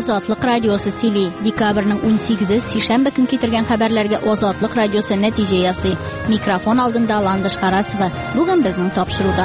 Ozodlik radiosi Sili dekabrning 18-i seshanba kun keltirgan xabarlarga Ozodlik radiosi natijasi. Mikrofon oldinda Landish Qarasova. Bugun bizning topshiruvda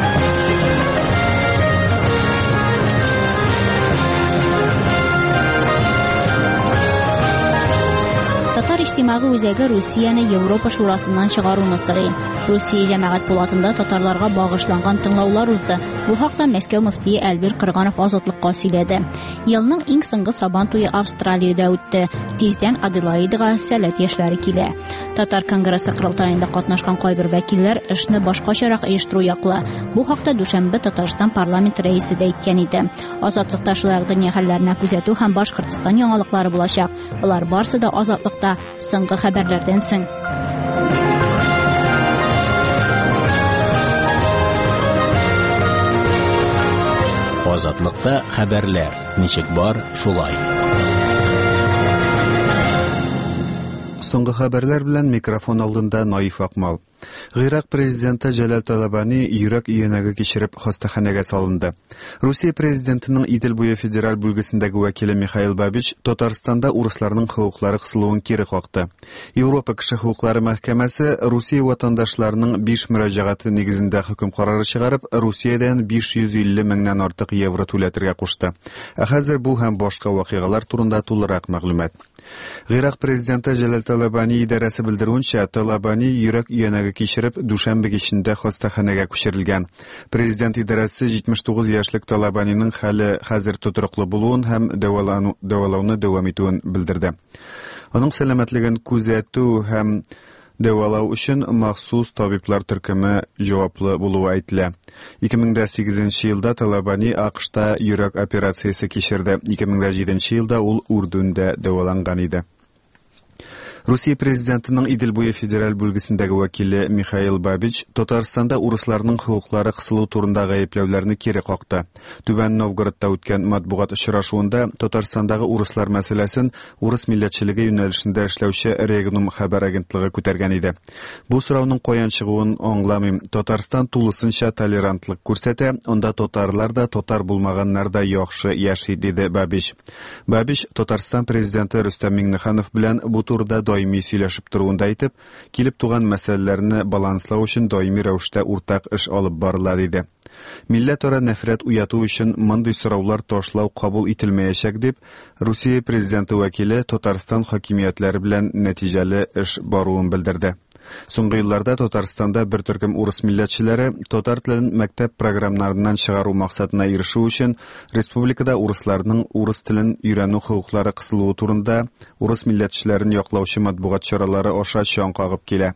Tatar ijtimoiy o'zagi Rossiyani Yevropa Shurosidan chiqaruvni siri. Rossiya jamoat po'latida tatarlarga bag'ishlangan tinglovlar uzdi. Bu haqda Moskva muftiyi Albir Qirg'anov ozodlikqa so'yladi. Yilning eng so'nggi Saban to'yi Avstraliyada o'tdi. Tezdan Adelaidaga salat yoshlari keldi. Tatar kongressi qurultayida qatnashgan qo'ybir vakillar ishni boshqacharoq uyushtiruv yoqla. Bu haqda dushanba Tatariston parlamenti raisida aytgan edi. Ozodlikda shular dunyo hallarini kuzatuv ham Boshqirdiston yangilikları bo'lacak. Ular barsida ozodlikda so'nggi xabarlardan so'ng Ozodlikda xabarlar nechik bor shulay. So'nggi xabarlar bilan mikrofon oldinda Noif Aqmal. Iroq prezidenti Jalal Talabani yurak uyanaga kechirib xastaxonaga solindi. Rossiya prezidentining Idil bo'yi federal bo'lgisindagi vakili Mikhail Babich Tataristonda uruslarning huquqlari qisiluvini keri qoqdi. Yevropa kishi huquqlari mahkamasi Rossiya vatandoshlarining 5 murojaati negizida hukm qarori chiqarib, Rossiyadan 550 mingdan ortiq yevro to'latirga qo'shdi. Hozir bu ham boshqa voqealar turida to'liq ma'lumot. Iroq prezidenti Jalal Talabani idorasi bildirgancha, Talabani yurak uyanaga kechirib, dushanba kechida xastaxonaga ko'chirilgan. Prezident idorasi 79 yoshlik Talabanining hali hozir tuturuqli bo'lganini ham davolovni davom etishini bildirdi. Uning salomatligini kuzatuv ham davolash uchun maxsus tabiblar turkumi javobli bo'lishi aytildi. 2008-yilda Talabani AQShda yurak operatsiyasi kechirdi. 2007-yilda u Urdunda davolangan edi. Rossiya prezidentining Idil bo'yi federal bo'lgisindagi vakili Mikhail Babich Tataristonda uruslarning huquqlari qisiluv turindagi ayblovlarni keri qoqdi. Tuban Novgorodda o'tgan matbuot uchrashuvida Tataristondagi uruslar masalasin urus millatchiligi yo'nalishida ishlovchi Regnum xabar agentligi ko'targan edi. Bu so'rovning qo'yan chig'ini anglamayman. Tatariston to'lisincha tolerantlik ko'rsatdi, unda tatarlar da tatar bo'lmaganlar da yaxshi yashaydi dedi Babich. Babich Tatariston prezidenti Rustam Minnixanov bilan bu turda doimiy сөйләшеп turganda aytib, kelib turgan masalalarni balanslash uchun doimiy ravishda o'rtaq ish olib boriladi dedi. Millataro nafrat uyatuv uchun bunday so'rovlar tashlov qabul etilmayacak deb Rossiya prezidenti vakili Tatariston hokimiyatlari bilan natijali ish boruvini bildirdi. So'nggi yillarda Tataristonda bir turkum urus millatchilari tatar tilini maktab programmalaridan chiqaruv maqsadida erishish uchun respublikada uruslarning urus tilini o'rganish huquqlari qisiluvi turida urus millatchilarini yoqlovchi matbuot choralari osha shon qo'yib keladi.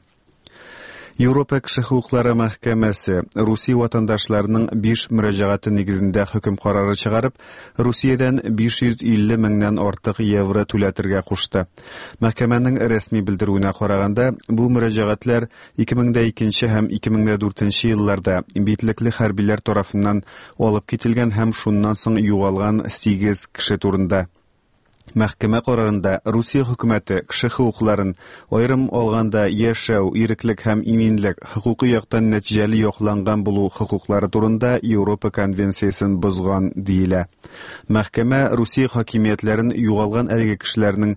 Yevropa kishi huquqlari mahkamasi Rossiya vatandoshlarining 5 murojaati negizida hukm qarori chiqarib, Rossiyadan 550 mingdan ortiq yevro to'latirga qo'shdi. Mahkamaning rasmiy bildiruvine qaraganda, bu murojaatlar 2002 ham 2004-yillarda betlikli harbiylar tomonidan olib ketilgan ham shundan so'ng yo'qolgan 8 kishi turida. Mahkama qarorida Rossiya hukumatı kishi huquqlarini ayrim olganda yashash, erklik ham iminlik huquqiy yoqdan natijali yo'qlangan bo'lu huquqlari turida Yevropa konvensiyasini buzgan deyiladi. Mahkama Rossiya hokimiyatlarini yo'qolgan erkak kishilarning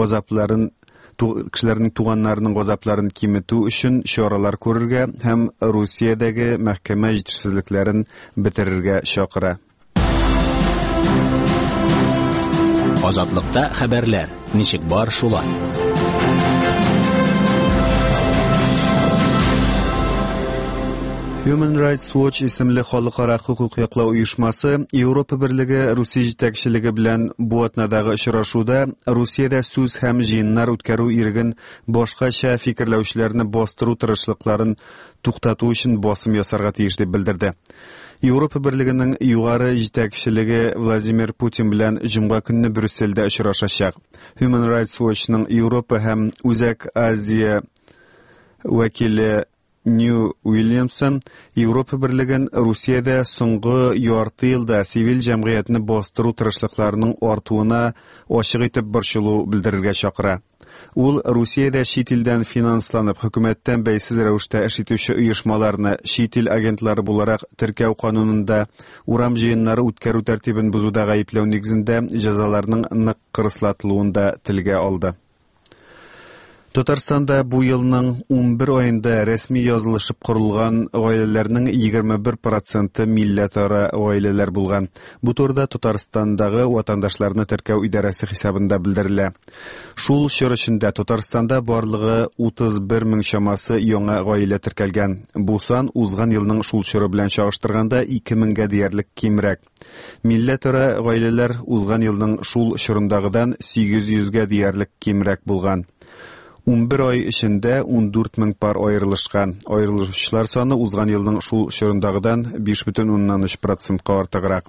kishilarning tuganlarining g'azaplarini kemituv uchun choralar ko'rishga ham Rossiyadagi mahkama yetisizliklarini bitirishga chaqiradi. Ozodlikda xabarlar nechik bor shulay. Human Rights Watch ismli xalqaro huquq yoqlov uyushmasi Yevropa Birligi Rossiya yetakchiligi bilan bu o'tnadagi uchrashuvda Rossiyada so'z ham jinlar o'tkaruv irgin boshqacha fikrlovchilarni bostiruv tirishliklarini to'xtatuv uchun bosim yasarga tegishli deb bildirdi. Yevropa Birligining yuqori yetakchiligi Vladimir Putin bilan juma kunni Brusselda uchrashacak. Human Rights Watch'ning Yevropa ham Uzak Aziya vakili Нью Уильямсон Европа Берлеген Русиядә соңгы ярты елда сивил җәмгыятьне бастыру тырышлыкларының артуына ачык итеп борчылу белдерергә чакыра. Ул Русиядә чит илдән финансланып, хөкүмәттән бәйсез рәвештә эш итүче оешмаларны чит ил агентлары буларак теркәү канунында урам җыеннары үткәрү тәртибен бузуда гаепләү нигезендә җәзаларның нык кырыслатылуын да телгә алды. Татарстанда бу елның 11 аенда рәсми язылышып корылган гаиләләрнең 21% милләтара гаиләләр булган. Бу турыда Татарстандагы ватандашларны теркәү идарәсе хисабында белдерелә. Шул чор эчендә Татарстанда барлыгы 31 мең чамасы яңа гаилә теркәлгән. Бу сан узган елның шул чоры белән чагыштырганда 2 меңгә диярлек кимрәк. Милләтара гаиләләр узган елның шул чорындагыдан 800гә диярлек кимрәк булган. 11 ай эчендә 14 мең пар аерылышкан. Аерылучылар саны узган елның шул чорындагыдан 5,3% артыграк.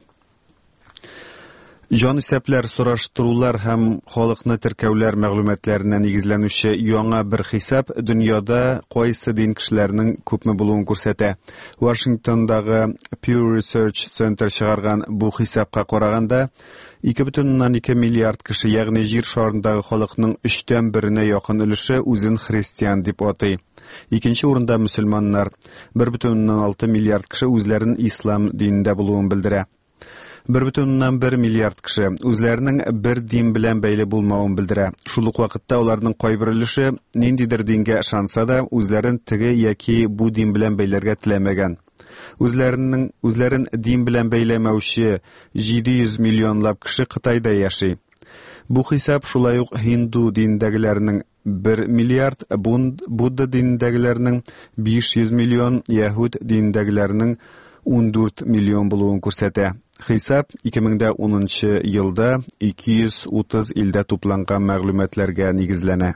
Җан исәпләр, сораштырулар һәм халыкны теркәүләр мәгълүматларына нигезләнүче яңа бер хисап дөньяда кайсы дин кешеләрнең күпме булуын күрсәтә. Вашингтондагы Pew Research Center чыгарган бу хисапка караганда 2,2 миллиард кеше, ягъни җир шарындагы халыкның 1/3 якын өлеше үзен христиан дип атый. Икенче урында мөселманнар, 1,6 миллиард кеше үзләрен ислам динендә булуын белдерә. 1,1 миллиард кеше үзләренең бер дин белән бәйле булмавын белдерә. Шул ук вакытта аларның кайбер өлеше ниндидер дингә ышанса да, үзләрен теге яки бу дин белән бәйләргә теләмәгән. Үзләрен дин белән бәйләмәүче 700 миллионлап кеше Кытайда яши. Бу хисап шулай ук хинду диндәгеләрнең 1 миллиард, будда диндәгеләрнең 500 миллион, яһуд диндәгеләрнең 14 миллион булуын күрсәтә. Хисап 2010 елда 230 илдә тупланган мәгълүматларга нигезләнә.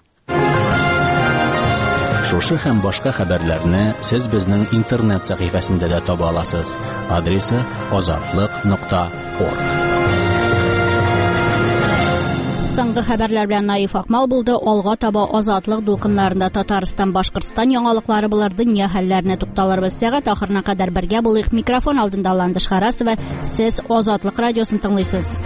Шушы һәм башка хәбәрләрне сез безнең интернет сәхифәсендә дә таба аласыз. Адресы azatlyk.org. Соңгы хәбәрләр белән Наиф Акмал булды. Алга таба азатлык дулкыннарында Татарстан, Башкортстан яңалыклары булыр, дөнья хәлләренә тукталырбыз. Сәгать ахырына кадәр бергә булыйк. Микрофон алдында Ландыш Харасова. Сез Азатлык радиосын тыңлыйсыз.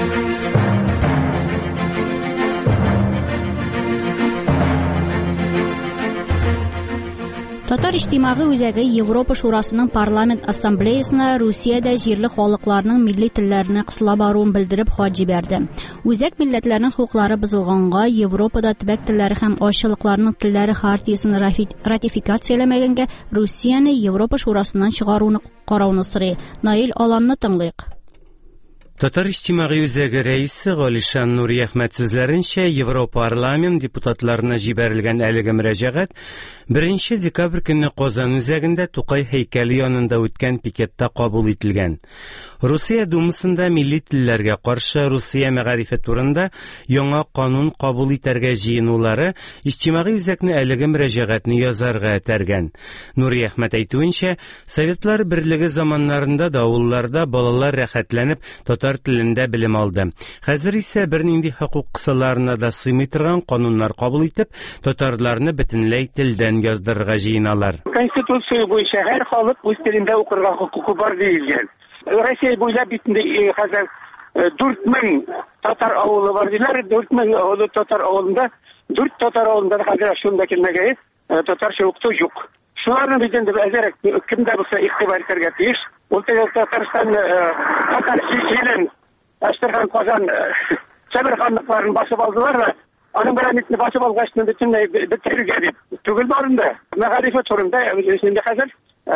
Татар иҗтимагый үзәге Европа Шурасының парламент ассамблеясына Русиядә җирле халыкларның милли телләренә кысыла баруын белдереп хат җибәрде. Үзәк милләтләрнең хукуклары бозылганга, Европада төбәк телләре һәм ашлыкларның телләре хартиясын ратификацияләмәгәнгә Русияне Европа Шурасыннан чыгаруны карауны сорый. Наил Аламны тыңлыйк. Татар иҗтимагый үзәге рәисе Галишан Нури Әхмәт сүзләренчә, Европарламент депутатларына җибәрелгән әлеге мөрәҗәгать 1 декабрь көнне Казан үзәгендә Тукай һәйкәле янында үткән пикетта кабул ителгән. Русия Думасында милли телләргә каршы Русия мәгарифе турында яңа канун кабул итәргә җыенулары иҗтимагый үзәкне әлеге мөрәҗәгатьне язарга этәргән. Нури Әхмәт әйтүенчә, Советлар Берлеге заманнарында да авылларда балалар рәхәтләнеп татар телендә белем алды. Хәзер исә бернинди хокук кысаларына да сыймый торган кануннар кабул итеп, татарларны бөтенләй телдән яздырырга җыеналар. Конституция буенча һәр халык үз телендә укырга хокукы бар диелгән. Россия буйлап битендә хәзер 4000 татар авылы бар диләр. 4000 авылы татар авылында, 4 татар авылында хәзер шунда килмәгән татарча укыту юк. Шуларны бездән дә әзерәк кемдә булса игътибар итәргә тиеш. Ул Татарстан татар җилен Аштырган Казан Сәберханлыкларын басып алдылар да, аның берәмитне басып алгачны бөтенләй бетерергә дип түгел барында. Мәгарифе турында инде хәзер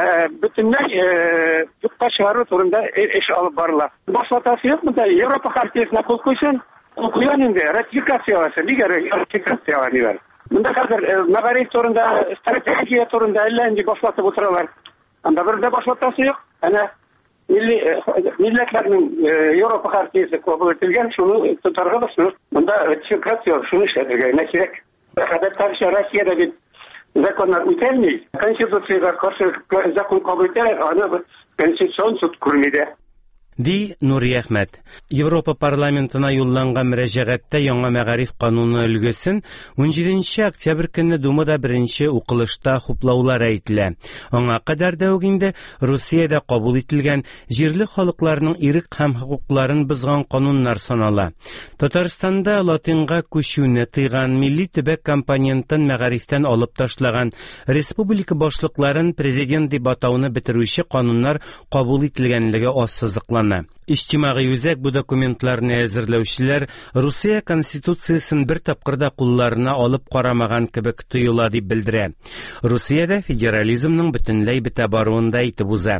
бөтенләй юкка чыгару турында эш алып барыла. Башлатасы юк монда Европа хартиясына кул куйсын, куян инде ратификацияласын, нигә ратификацияланыр. Монда хәзер мәгариф турында, стратегия турында әллә инде башлатып утыралар. Анда бердә башлатасы юк. Әнә милләтләрнең Европа хартиясе кабул ителгән, шуны тотарга да монда ратификация шуны эшләргә кирәк. Хәдәттә Россиядә бит законнар үтәлми, конституциягә каршы закон кабул итәләр, аны конституцион суд күрмәде. ди Нурия Әхмәт. Европа парламентына юлланган мөрәҗәгатьтә яңа мәгариф кануны өлгесен 17 октябрь көнне Думада беренче укылышта хуплаулар әйтелә. Аңа кадәр дә үк инде Русиядә кабул ителгән җирле халыкларның ирек һәм хокукларын бозган кануннар санала. Татарстанда латинга күчүне тыйган милли төбәк компонентын мәгарифтән алып ташлаган республика башлыкларын президент дип атауны бетерүче кануннар кабул ителгәнлеге ассызыклана. Иҗтимагый үзәк бу документларны әзерләүчеләр Русия конституциясын бер тапкырда кулларына алып карамаган кебек тоела дип белдерә. Русиядә федерализмның бөтенләй бетә баруын да әйтеп уза.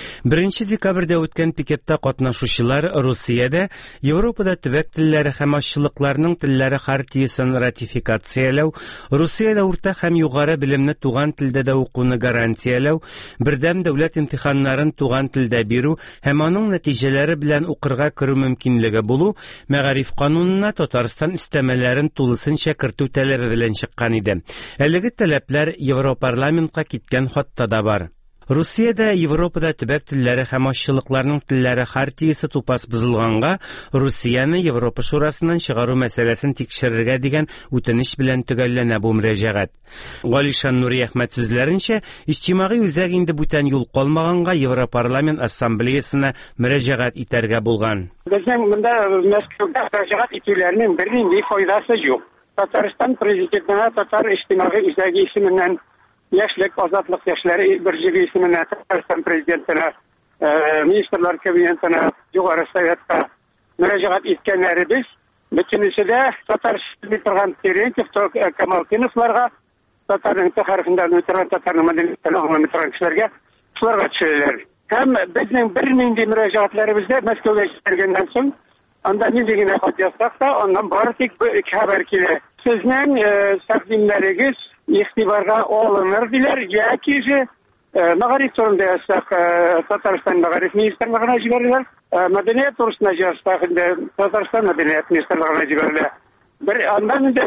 1 декабрьдә үткән пикетта катнашучылар Русиядә Европада төбәк телләре һәм ашлыкларның телләре хартиясын ратификацияләү, Русиядә урта һәм югары белемне туган телдә дә укуны гарантияләү, бердәм дәүләт имтиханнарын туган телдә бирү һәм аның нәтиҗәләре белән укырга керү мөмкинлеге булу мәгариф канунына Татарстан өстәмәләрен тулысынча кертү таләбе белән чыккан иде. Әлеге таләпләр Европарламентка киткән хатта да бар. Русиядә Европада төбәк телләре һәм ашлыкларның телләре хартиясе тупас бозылганга, Русияны Европа шурасыннан чыгару мәсьәләсен тикшерергә дигән үтенеч белән төгәлләнә бу мөрәҗәгать. Галишан Нурия Әхмәт сүзләренчә, иҗтимагый үзәк инде бүтән юл калмаганга Европарламент ассамблеясына мөрәҗәгать итәргә булган. Безнең монда Мәскәүдә мөрәҗәгать итүләрнең бернинди файдасы юк. Татарстан президентына татар иҗтимагый үзәге исеменнән Яшьлек азатлык яшьләре бирҗеге исеменә Татарстан президентына, министрлар кабинетына, югары советка мөрәҗәгать иткәннәребез бөтенесе дә Татарстан торган Терентьев, Камалкиновларга, татарның тәхәрифендә торган татарның мәдәниятен аңлап торган кешеләргә шуларга төшәләр. Һәм безнең бернинди мөрәҗәгатләребездә Мәскәүгә җибәргәннән соң анда нинди генә хат язсак та, аннан бары тик хәбәр килә. Сезнең тәкъдимнәрегез игътибарга алыныр диләр, яки мәгариф турында язсак Татарстан мәгариф министрлыгына җибәреләр, мәдәният турысында язсак Татарстан мәдәният министрлыгына җибәрелә. Бер андан инде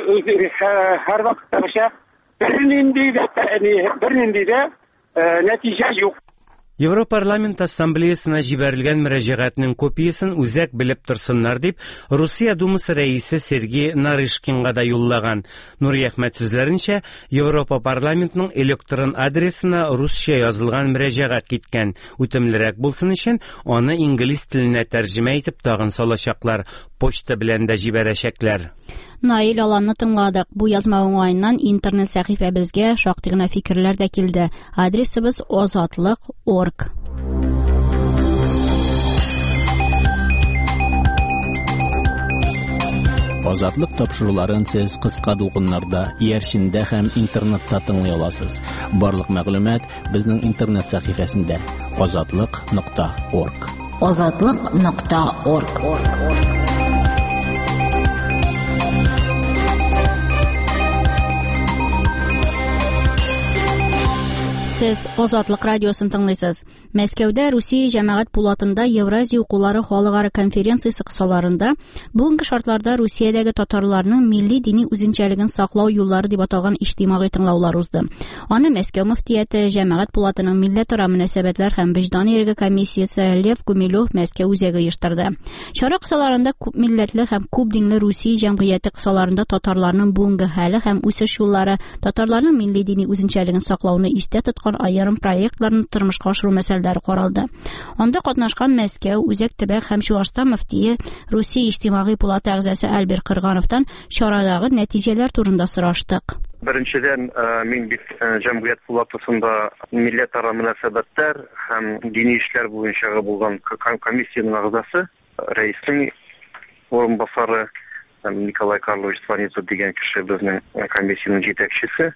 һәр вакыттагыча бернинди дә нәтиҗә юк. Европарламент ассамблеясына җибәрелгән мөрәҗәгатьнең копиясын үзәк белеп торсыннар дип Русия Думасы рәисе Сергей Нарышкинга да юллаган. Нурия Әхмәт сүзләренчә, Европа парламентның электрон адресына русча язылган мөрәҗәгать киткән. Үтемлерәк булсын өчен аны инглиз теленә тәрҗемә итеп тагын салачаклар, почта белән дә җибәрәчәкләр. Наил Аланны тыңладык. Бу язма уңайыннан интернет сәхифәбезгә шактый гына фикерләр дә килде. Адресыбыз azatlıq.org. Азатлык тапшыруларын сез кыска дулкыннарда, иярчендә һәм интернетта тыңлый аласыз. Барлык мәгълүмат безнең интернет сәхифәсендә azatlıq.org. azatlıq.org. Сез Азатлык радиосын тыңлыйсыз. Мәскәүдә Русия җәмәгать пулатында Евразия укулары халыкара конференциясе кысаларында бүгенге шартларда Русиядәге татарларның милли дини үзенчәлеген саклау юллары дип аталган иҗтимагый тыңлаулар узды. Аны Мәскәү мөфтияте, җәмәгать пулатының милләтара мөнәсәбәтләр һәм вөҗдан иреге комиссиясе Лев Гумилев Мәскәү үзәге оештырды. Чара кысаларында күп милләтле һәм күп динле Русия җәмгыяте кысаларында татарларның бүгенге хәле һәм үсеш юллары, татарларның милли дини үзенчәлеген саклауны истә тоткан аерым проектларны тормышка ашыру мәсьәләләре каралды. Анда катнашкан Мәскәү үзәк төбәк һәм Чуашстан мөфтие, Русия иҗтимагый пулаты әгъзасы Альберт Кыргановтан чарадагы нәтиҗәләр турында сораштык. Беренчедән, мин бит җәмгыять пулатысында милләтара мөнәсәбәтләр һәм дини эшләр буенча булган комиссияның әгъзасы, рәиснең орынбасары Николай Карлович Сванидзе дигән кеше безнең комиссияның җитәкчесе.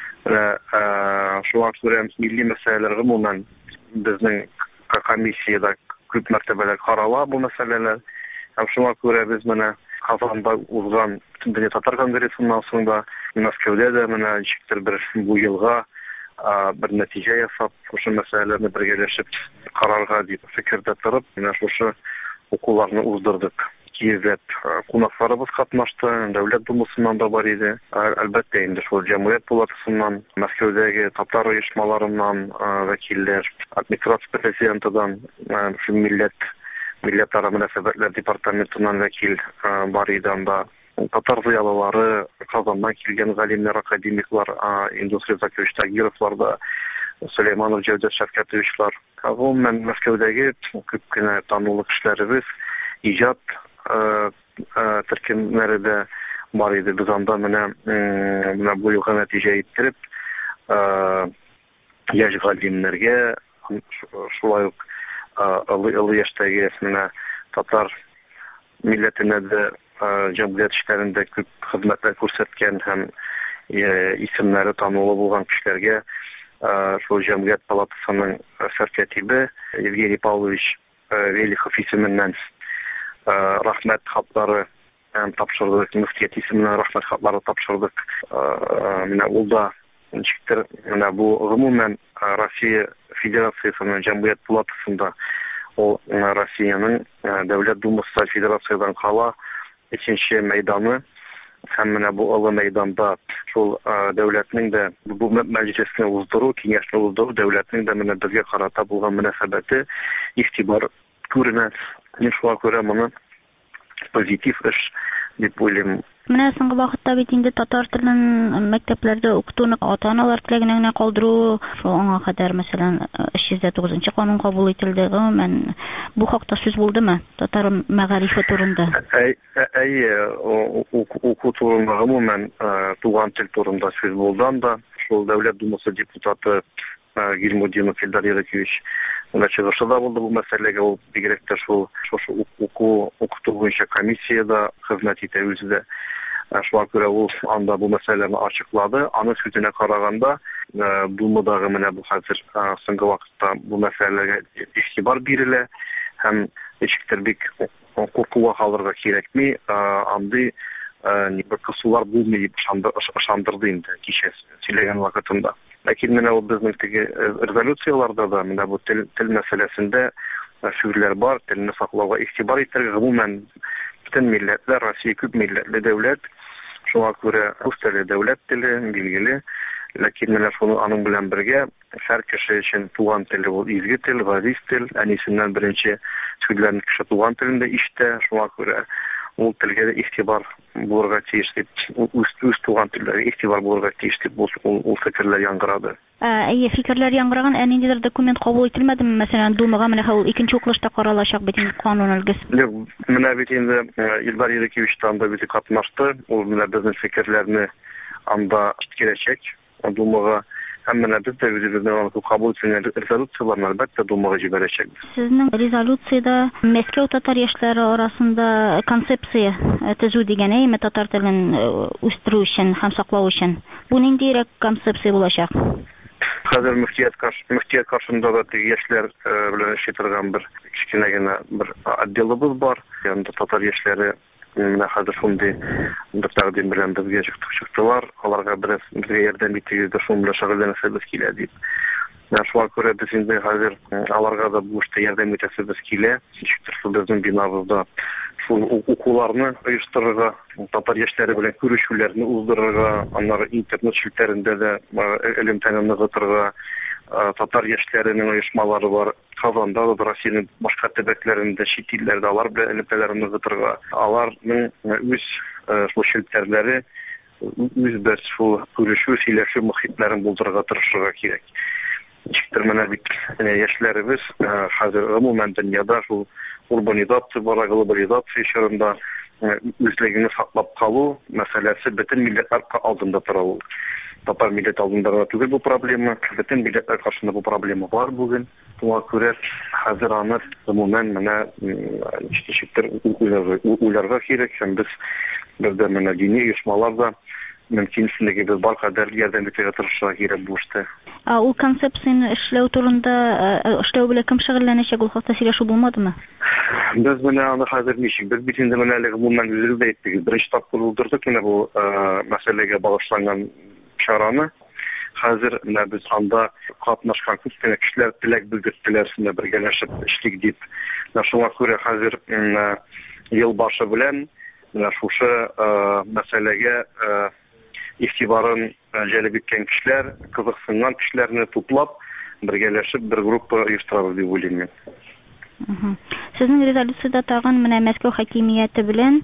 Шуңа күрә милли мәсьәләләр гомумән безнең комиссиядә күп мәртәбәләр карала бу мәсьәләләр. Һәм шуңа күрә без менә Казанда узган Бөтен татар конгрессыннан соң да Мәскәүдә дә менә ничектер бер бу елга бер нәтиҗә ясап, шушы мәсьәләләрне бергәләшеп карарга дип фикердә торып, менә шушы укуларны уздырдык. Киевләп кунакларыбыз катнашты, дәүләт думасыннан да бар иде. Әлбәттә инде шул җәмгыять пулатысыннан, Мәскәүдәге татар оешмаларыннан вәкилләр, администрация президентыдан, шул милләт Милләтара мөнәсәбәтләр департаментыннан вәкил бар иде анда. Татар зыялылары, Казаннан килгән галимнәр, академиклар, Индустрия Закович Тагировлар да, Сөләйманов Җәүдәт Шәфкәтовичлар. Гомумән Мәскәүдәге күп кенә танылу кешеләребез, иҗат төркемнәре дә бар иде. Без анда менә бу елга нәтиҗә иттереп, яшь галимнәргә, шулай ук олы яшьтәге менә татар милләтенә дә җәмгыять эшләрендә күп хезмәтләр күрсәткән һәм исемнәре танылу булган кешеләргә шул җәмгыять палатасының сәркәтибе Евгений Павлович Велихов исеменнән рәхмәт хатлары тапшырдык, мөфтият исеменнән рәхмәт хатлары тапшырдык. Менә ул да ничектер менә бу гомумән Россия Федерациясының җәмгыять палатасында ул Россиянең Дәүләт Думасы Федерациядән кала 3-нче мәйданы һәм менә бу олы мәйданда шул дәүләтнең дә бу мәҗлесне уздыру, киңәшне уздыру дәүләтнең дә менә безгә карата булган мөнәсәбәте игътибар күренә. Мин шуңа күрә моны позитив эш дип уйлыйм. Менә соңгы вакытта бит инде татар телен мәктәпләрдә укытуны ата-аналар теләгенә генә калдыру, шул аңа кадәр мәсәлән 309-нчы канун кабул ителде. Гомумән бу хакта сүз булдымы татар мәгарифе турында? Уку турында гомумән туган тел турында сүз булды анда. Шул Дәүләт Думасы депутаты Гильмудинов Илдар Ерекевич чыгышы да булды бу мәсьәләгә. Ул бигрәк тә шул укыту буенча комиссияда хезмәт итә үзе дә. Шуңа күрә ул анда бу мәсьәләне ачыклады. Аның сүзенә караганда, Думадагы менә бу хәзер соңгы вакытта бу мәсьәләгә игътибар бирелә һәм ничектер бик куркуга калырга кирәкми, андый бер кысулар булмый дип ышандырды инде кичә сөйләгән вакытында. Ләкин менә ул безнең теге резолюцияларда да менә бу тел мәсьәләсендә сүзләр бар, телне саклауга игътибар итәргә. Гомумән бөтен милләтләр, Россия күп милләтле дәүләт, шуңа күрә рус теле дәүләт теле билгеле. Ләкин менә шуны аның белән бергә һәр кеше өчен туган теле ул изге тел, газиз тел, әнисеннән беренче сүзләрне кеше туган телендә ишетә. Шуңа күрә ул телгә игътибар булырга тиеш дип, үз туган телләргә игътибар булырга тиеш дип ул фикерләр яңгырады. Фикерләр яңгыраган, ниндидер документ кабул ителмәдеме? Мәсәлән, Думага менә ул икенче укылышта каралачак бит инде канун өлгесе. Менә бит инде Илдар Ерекевич анда бит катнашты. Ул менә безнең фикерләрне анда кирәчәк Думага. Һәм менә без дә үзебезнең кабул ителгән резолюцияларны әлбәттә Думага җибәрәчәкбез. Сезнең резолюциядә Мәскәү татар яшьләре арасында концепция төзү дигән, әйме татар телен үстерү өчен һәм саклау өчен. Бу ниндирәк концепция булачак? Хәзер мөфтият каршында да яшьләр белән эшли торган бер кичкенә генә бер отделыбыз бар. Янда татар яшьләре менә хәзер шундый бер тәкъдим белән безгә чыктылар. Аларга бераз безгә ярдәм итегез, шуның белән шөгыльләнәсебез килә дип. Шуңа күрә без инде хәзер аларга да бу эштә ярдәм итәсебез килә. Безнең бинабызда шул укуларны оештырырга, татар яшьләре белән күрешүләрне уздырырга, аннары интернет челтәрендә дә элемтәне ныгытырга, татар яшьләренең оешмалары бар. Казанда да, Россиянең башка төбәкләрендә, чит илләрдә алар белән элемтәләрне ныгытырга, аларның үз шул челтәрләре, үз бер шул күрешү, сөйләшү мөхитләрен булдырырга тырышырга кирәк. Ничектер менә бит яшьләребез хәзер гомумән дөньяда шул урбанизация бара, глобализация чорында үзлегене саклап калу мәсьәләсе бөтен милләтләр алдында тора. Татар милләт алдында да түгел бу проблема, бөтен милләтләр каршында бу проблема бар бүген. Шуңа күрә хәзер аны гомумән менә ничектер уйларга кирәк һәм без бездә менә дини оешмалар да мөмкинлегебез бар кадәр ярдәм итәргә тырышырга кирәк бу эштә. Ул концепцияны эшләү турында, эшләү белән кем шөгыльләнәчәк, ул хакта сөйләшү булмадымы? Без менә аны хәзер ничек, без бит инде менә гомумән үзебез дә әйттек, беренче тапкыр булдырдык менә бу мәсьәләгә багышланган чараны. Хәзер менә без анда катнашкан күп кенә кешеләр теләк белдерделәр, сине бергәләшеп эшлик дип. Шуңа күрә хәзер ел башы белән менә шушы мәсьәләгә игътибарын җәлеп иткән кешеләр, кызыксынган кешеләрне туплап, бергәләшеп бер группа оештырабыз дип уйлыйм мин. Сезнең резолюциядә тагын менә Мәскәү хакимияте белән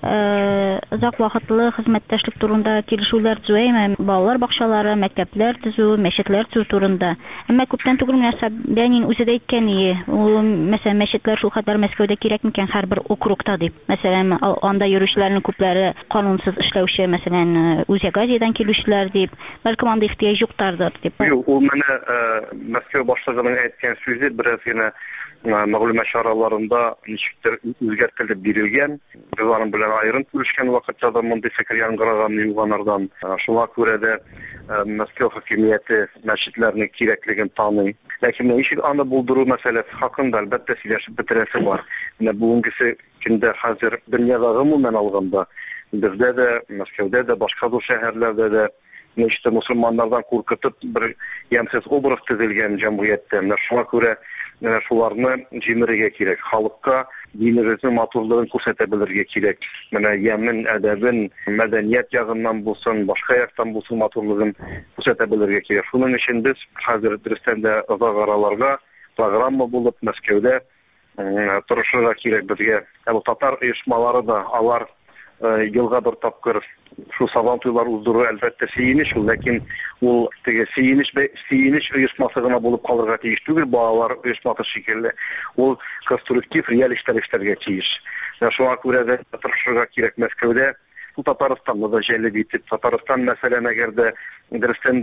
озак вакытлы хезмәттәшлек турында килешүләр төзү, балалар бакчалары, мәктәпләр төзү, мәчетләр төзү турында. Әмма күптән түгел менә Собянин үзе дә әйткән, ул мәсәлән мәчетләр шул хәтле Мәскәүдә кирәк микән һәрбер округта дип. Мәсәлән, анда йөрүчеләрнең күпләре канунсыз эшләүче, мәсәлән, Үзәк Азиядан килүчеләр дип, бәлки анда ихтыяҗ юктардыр дип. Ул менә Мәскәү башлыгының әйткән сүзе бераз гына мәгълүмат чараларында ничектер үзгәртелеп бирелгән. Без аның белән аерым күрешкән вакытта да мондый фикер яңгыраган юганнардан. Шуңа күрә дә Мәскәү хакимияте мәчетләрнең кирәклеген таный. Ләкин ничек аны булдыру мәсьәләсе хакында әлбәттә сөйләшеп бетерәсе бар. Менә бүгенге көндә хәзер дөньяда гомумән алганда бездә дә, Мәскәүдә дә, башка зур шәһәрләрдә дә нечто мусульманнардан куркытып бер ямсыз образ төзелгән җәмгыятьтә. Шуңа күрә шуларны җимерергә кирәк. Халыкка динебезнең матурлыгын күрсәтә белергә кирәк. Менә ямын, әдәбен, мәдәният ягыннан булсын, башка яктан булсын матурлыгын күрсәтә белергә кирәк. Шуның өчен без хәзер дөрестән дә озак араларга программа булып Мәскәүдә тырышырга кирәк безгә. Бу татар оешмалары да алар елга бер тапкыр шу сабантуйлар уздыру әлбәттә сөенеч, ләкин ул теге сөенеч оешмасы гына булып калырга тиеш түгел, балалар оешмасы шикелле. Ул конструктив реаль эшләргә тиеш. Шуңа күрә дә тырышырга кирәк Мәскәүдә. Бу Татарстанны да җәлеп итеп, Татарстан мәсәлән әгәр дә дөрестән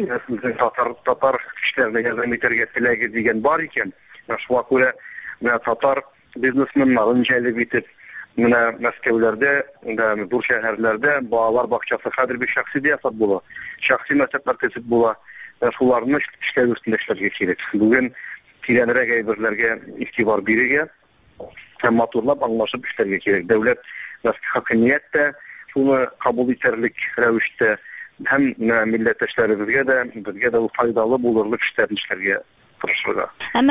татар кешеләргә ярдәм итәргә теләге дигән бар икән, шуңа күрә татар бизнесменнарын җәлеп итеп менә Мәскәүләрдә, зур шәһәрләрдә балалар бакчасы хәзер бик шәхси ясап була. Шәхси мәктәпләр төзеп була. Шуларны эшләү өстендә эшләргә кирәк. Бүген тирәнрәк әйберләргә игътибар бирергә һәм матурлап аңлашып эшләргә кирәк. Дәүләт хакимият тә шуны кабул итәрлек рәвештә һәм милләттәшләребезгә дә безгә дә файдалы булырлык эшләрне эшләргә тырышырга.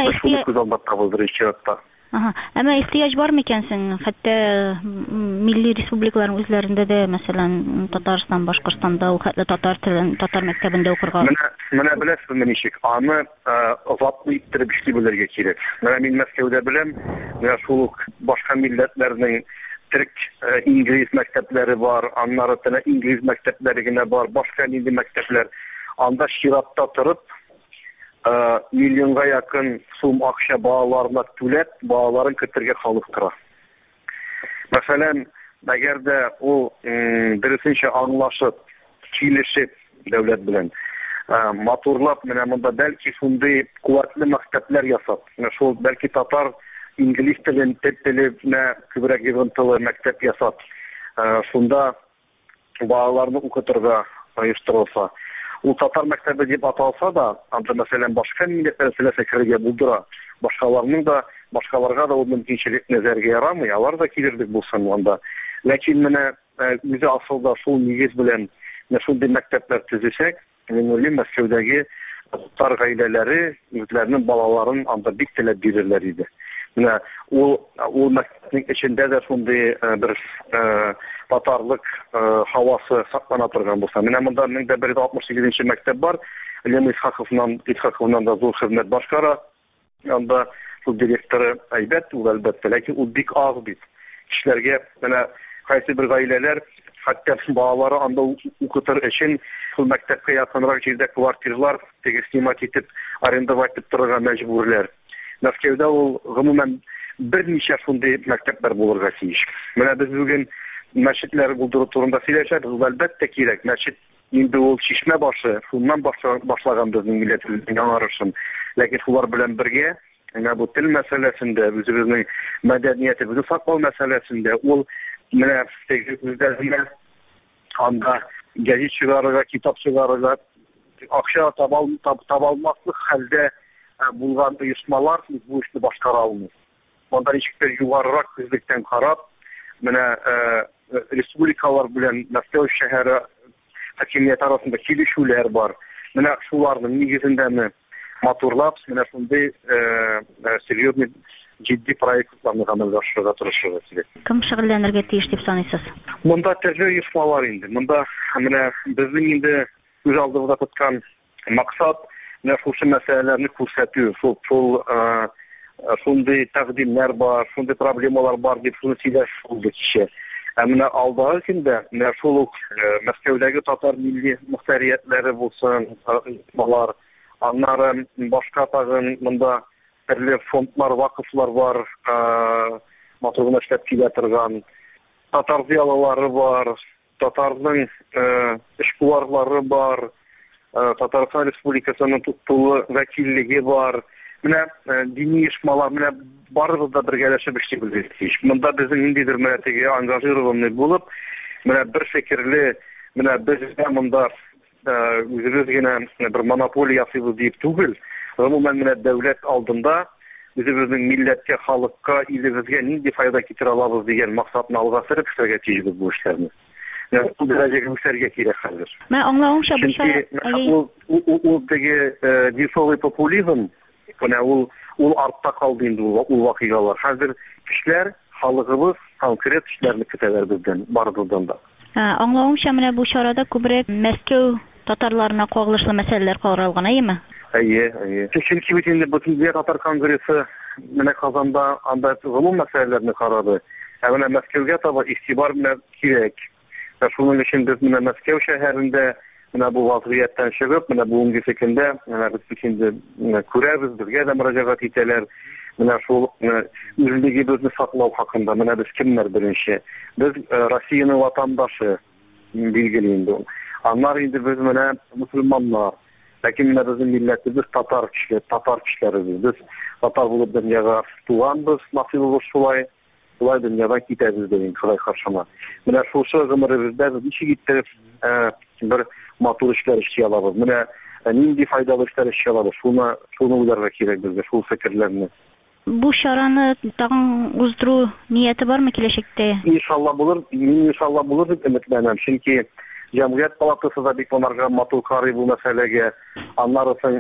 Әмма ихтыяҗ бар микән соң? Хәтта милли республикаларның үзләрендә дә, мәсәлән, Татарстан, Башкортстанда ул хәтле татар телен, татар мәктәбендә укырга. Менә беләсезме ничек? Аны затлы иттереп эшли белергә кирәк. Менә мин Мәскәүдә беләм, менә шул башка милләтләрнең төрек, инглиз мәктәпләре бар, аннары тәнә инглиз мәктәпләре генә бар, башка нинди мәктәпләр. Анда чиратта торып миллионга якын сум акча балаларына түләп, балаларын көтәргә халык тора. Мәсәлән, әгәр дә ул дөресенчә аңлашып, килешеп дәүләт белән матурлап, менә монда бәлки шундый куәтле мәктәпләр ясап, шул бәлки татар инглиз теленә күбрәк йогынтылы мәктәп ясап, шунда балаларны укытырга оештырылса. Ул татар мәктәбе дип аталса да, анда мәсәлән башка милләтләр фикергә булдыра. Башкаларга да ул мөмкинчелек нәзәргә ярамый, алар да килерлек булсын анда. Ләкин менә үзе асылда шул нигез белән шундый мәктәпләр төзесәк, мин уйлыйм, Мәскәүдәге татар гаиләләре үзләренең балаларын анда бик теләп бирерләр иде. Менә ул мәктәпнең эчендә дә шундый бер татарлык һавасы саклана торган булса. Менә монда 1168 мәктәп бар. Лена Исхаковнан да зур хезмәт башкара. Анда шул директоры әйбәт, ул әлбәттә, ләкин ул бик аз бит. Кешеләргә менә кайсы бер гаиләләр хәтта балалары анда укытыр өчен шул мәктәпкә якынрак җирдә квартиралар снимать итеп, арендовать итеп торырга мәҗбүрләр. Мәскәүдә ул гомумән берничә шундый мәктәпләр булырга тиеш. Менә без бүген мәчетләр булдыру турында сөйләшәбез, ул әлбәттә кирәк. Мәчет инде ул чишмә башы, шуннан башлаган безнең милләтебезнең яңарышын. Ләкин шулар белән бергә, менә бу тел мәсьәләсендә, үзебезнең мәдәниятебезне саклау мәсьәләсендә ул менә үзләренә анда гәзит чыгарырга, китап чыгарырга, акча таба алмаслык хәлдә булган оешмалар бу эшне башкара алмый. Монда ничектер югарырак күзлектән карап, менә республикалар белән Мәскәү шәһәре хакимияте арасында килешүләр бар. Менә шуларның нигезендә матурлап, менә шундый серьезный җитди проектларны гамәлгә ашырга тырышырга кирәк. Кем шөгыльләнергә тиеш дип саныйсыз? Монда төрле оешмалар инде. Монда менә безнең инде үз алдыбызда тоткан максат менә шушы мәсьәләләрне күрсәтү, шул шундый тәкъдимнәр бар, шундый проблемалар бар дип шуны сөйләшеп булды кичә. Менә алдагы көндә менә шул ук Мәскәүдәге татар милли мөхтәриятләре булсын, балар, аннары башка тагын монда төрле фондлар, вакыфлар бар, матур эшләп килә торган, татар зыялылары бар, татарның эшкуарлары бар, Татарстан Республикасының тулы вәкиллеге бар. Менә дини оешмалар, менә барыбыз да бергәләшеп эшлибез. Монда безнең ниндидер менә теге ангажированный булып, менә бер фикерле, менә без монда үзебез генә бер монополия ясыйбыз дип түгел, гомумән менә дәүләт алдында үзебезнең милләткә, халыкка, илебезгә нинди файда китерә алабыз дигән максатны алга сөреп эшләргә тиешбез бу эшләрне. Бу дәрәҗәгә үсәргә кирәк хәзер. Мен аңлавымча бу шара ул теге дифолый популизм, менә ул артта калды инде ул вакыйгалар. Хәзер кешеләр, халыгыбыз конкрет эшләрне көтәләр бездән, барыбыздан да. Аңлавымча менә бу чарада күбрәк Мәскәү татарларына кагылышлы мәсьәләләр каралган, әйеме? Әйе. Чөнки бит инде бөтен татар конгрессы менә Казанда анда гомум мәсьәләләрне карады. Менә Мәскәүгә таба игътибар менә кирәк. Шуның өчен без менә Мәскәү шәһәрендә менә бу вазгыятьтән чыгып, менә бүгенге секендә менә без инде күрәбез, безгә дә мөрәҗәгать итәләр. Менә шул үзлегебезне саклау хакында менә без кемнәр беренче? Без Россиянең ватандашы билгеле инде. Аннар инде без менә мусульманнар. Ләкин менә безнең милләтебез татар кешеләре. Без татар булып дөньяга туганбыз, насыйбыбыз шулай. Шулай дөньядан китәбез дигән Ходай каршыма. Менә шушы гомеребездә без ничек итеп бер матур эшләр эшли алабыз. Менә нинди файдалы эшләр эшли алабыз. Шуны уйларга кирәк безгә, шул фикерләрне. Бу шараны тагын уздыру нияте бармы киләчәктә? Иншалла булыр дип өметләнәм. Чөнки Җәмгыять палатасы да бик онарга матур карый бу мәсьәләгә. Аннары соң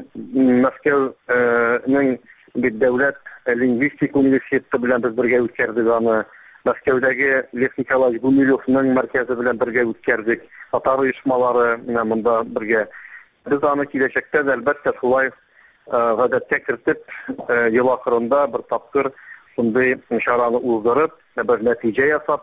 Мәскәүнең дәүләт лингвистик университеты белән без бергә үткәрдек аны. Мәскәүдәге Лев Николаевич Гумилевның мәркәзе белән бергә үткәрдек. Татар оешмалары монда бергә. Без аны киләчәктә әлбәттә шулай гадәткә кертеп, ел ахырында бер тапкыр шундый чараны уздырып, бер нәтиҗә ясап,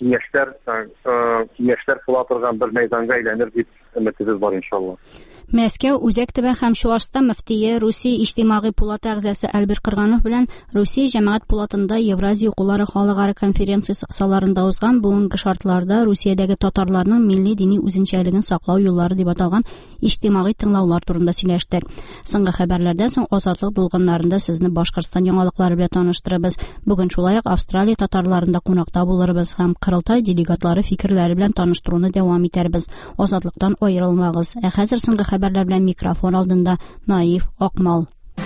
киңәшләр кыла торган бер мәйданга әйләнер дип өметебез бар иншалла. Мәскәү Үзәк төбәк һәм Чуашстан мөфтие Русия иҗтимагый пулаты әгъзасы Әлбир Кырганов белән Русия җәмәгать пулатында Евразия укулары халыкара конференциясе кысаларында узган бүгенге шартларда Русиядәге татарларның милли дини үзенчәлеген саклау юллары дип аталган иҗтимагый тыңлаулар турында сөйләштек. Соңгы хәбәрләрдән соң Азатлык булганнарында сезне Башкортстан яңалыклары белән таныштырабыз. Бүген шулай ук Австралия татарларында кунакта булырбыз һәм Кырылтай делегатлары фикерләре белән таныштыруны дәвам итәрбез. Азатлыктан аерылмагыз. Хәзер соңгы хәбәрләр белән микрофон алдында Наиф Акмал.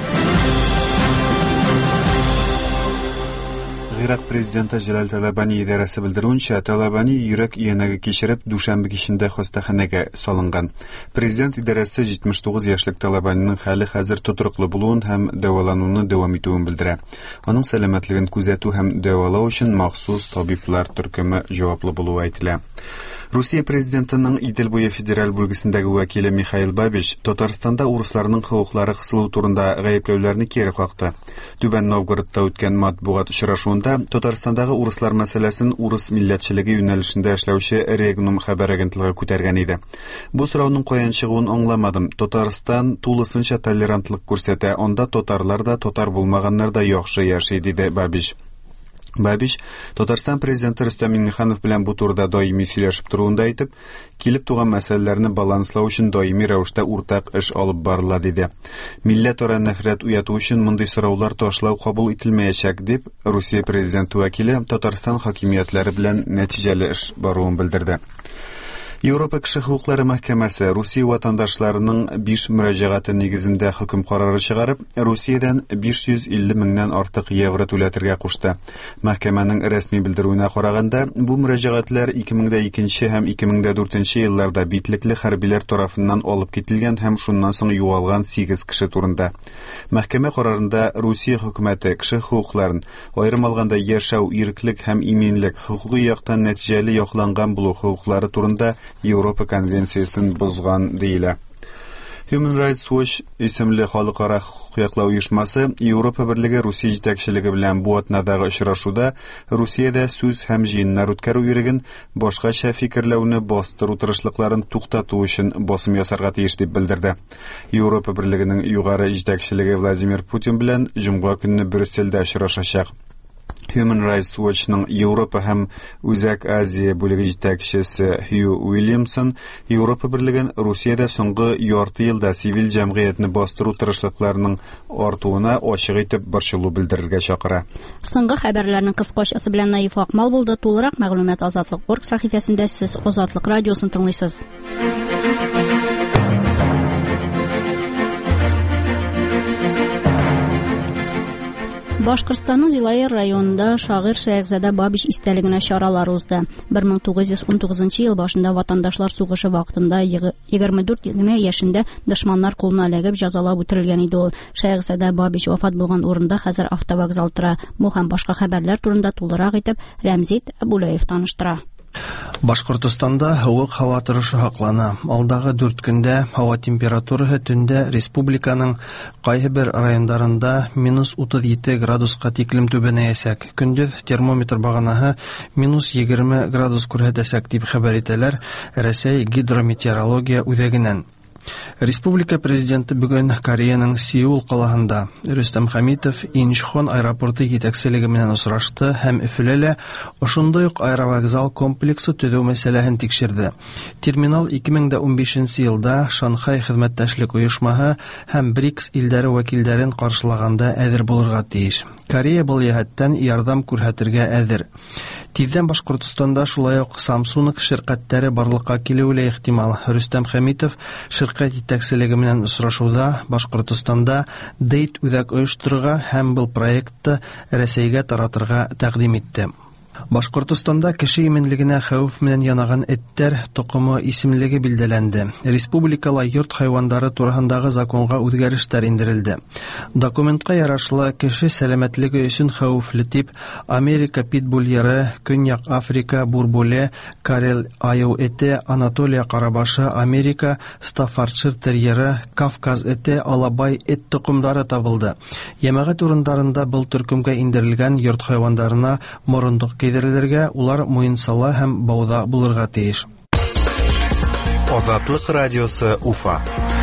Ирак президенты Җәләл Талабани идарәсе белдерүенчә, Талабани йөрәк иянәге кичереп Душанбе кичендә хастаханәгә салынган. Президент идарәсе 79 яшьлек Талабаниның хәле хәзер тотрыклы булуын һәм дәвалануны дәвам итүен белдерә. Аның сәламәтлеген күзәтү һәм дәвалау өчен махсус табиблар төркеме җаваплы булуы әйтелә. Русия президентының Идел буе федераль бүлгесендәге вәкиле Михаил Бабич Татарстанда урысларның хукуклары кысылу турында гаепләүләрне кире какты. Түбән Новгородта үткән матбугат очрашуында Татарстандагы урыслар мәсьәләсен урыс милләтчелеге юнәлешендә эшләүче Регнум хәбәр агентлыгы күтәргән иде. Бу сорауның каян чыгуын аңламадым. Татарстан тулысынча толерантлык күрсәтә, анда татарлар да, татар булмаганнар да яхшы яши, диде Бабич. Бабич Татарстан президенты Рөстәм Миңнеханов белән бу турыда даими сөйләшеп торуында әйтеп, килеп туган мәсьәләләрне баланслау өчен даими рәвештә уртак эш алып барыла, диде. Милләт-ара нәфрәт уяту өчен мондый сораулар ташлау кабул ителмәячәк, дип Русия президенты вәкиле Татарстан хакимиятләре белән нәтиҗәле эш баруын белдерде. Европа кеше хукуклары мәхкәмәсе Русия ватандашларының 5 мөрәҗәгате нигезендә хөкем карары чыгарып, Русиядән 550 меңнән артык евро түләтергә кушты. Мәхкәмәнең рәсми белдерүенә караганда, бу мөрәҗәгатләр 2002 һәм 2004 елларда битлекле хәрбиләр тарафыннан алып кителгән һәм шуннан соң югалган 8 кеше турында. Мәхкәмә карарында Русия хөкүмәте кеше хукукларын, аерым алганда яшәү, иреклек һәм иминлек, хукукый яктан нәтиҗәле якланган булу хукуклары турында Европа конвенциясын бозган диелә. Human Rights Watch исемле халыкара хукуклар оешмасы Европа Берлеге Русия җитәкчелеге белән бу атнадагы очрашуда Русиядә сүз һәм җыеннар үткәрү иреген башкача фикерләүне бастыру тырышлыкларын туктату өчен басым ясарга тиеш дип белдерде. Европа Берлегенең югары җитәкчелеге Владимир Путин белән җомга көнне Брюссельдә очрашачак. Human Rights Watch'ның Европа һәм Үзәк Азия бүлеге җитәкчесе Хью Уильямсон Европа Берлеген Русиядә соңгы ярты елда цивил җәмгыятьне бастыру тырышлыкларының артуына ачык итеп борчылу белдерергә чакыра. Соңгы хәбәрләрнең кыскачасы белән Наиф Акмал булды. Тулырак мәгълүмат Азатлык.орг сәхифәсендә сез Азатлык радиосын тыңлыйсыз. Башкортстанның Зилайыр районында шагыйрь Шәйхзадә Бабич истәлегенә чаралар узды. 1919 ел башында ватандашлар сугышы вакытында 24 яшендә дошманнар кулына эләгеп җәзалап үтерелгән иде ул. Шәйхзадә Бабич вафат булган урында хәзер автовокзал тора. Бу һәм башка хәбәрләр турында тулырак итеп Рәмзит Абулаев таныштыра. Башкортостанда һава торышы хаклана. Алдагы 4 көндә һава температурасы төндә республиканың кайбер бер районнарында -37 градуска тиклем түбәнәячәк. Көндез термометр баганаһы -20 градус күрсәтәчәк дип хәбәр итәләр Россия гидрометеорология үзәгеннән. Республика президенты бүген Кореяның Сеул калаһында Рөстәм Хәмитов Инчхон аэропорты җитәкчелеге белән очрашты һәм Өфөләлә ошондый ук аэровокзал комплексы төзү мәсьәләсен тикшерде. Терминал 2015 елда Шанхай хезмәттәшлек оешмаһы һәм БРИКС илләре вәкилләрен каршылаганда әзер булырга тиеш. Корея был яһәттән ярдәм күрсәтергә әзер. Тиздән Башкортостанда шулай ук Samsung ширкәтләре барлыкка килүе ихтимал. Рөстәм Хәмитов ширкәт җитәкчелеге белән очрашуда Башкортостанда дейт үзәк оештырырга һәм был проектты Россиягә таратырга тәкъдим итте. Башкортостанда кеше иминлегенә хәвеф белән янаган эттәр токымы исемлеге билдәләнде. Республикала йорт хайваннары турысындагы законга үзгәрешләр индерелде. Документка ярашлы кеше сәламәтлеге өчен хәвефле тип Америка питбульлары, Көньяк Африка бурбуле, Карел аю эте, Анатолия карабашы, Америка Стаффордшир терьеры, Кавказ эте, Алабай эт токымдары табылды. Ямагат урындарында был төркемгә индерелгән йорт хайваннарына морындык кидерелергә, улар муенсала һәм бауда булырга тиеш. Азатлык радиосы Уфа.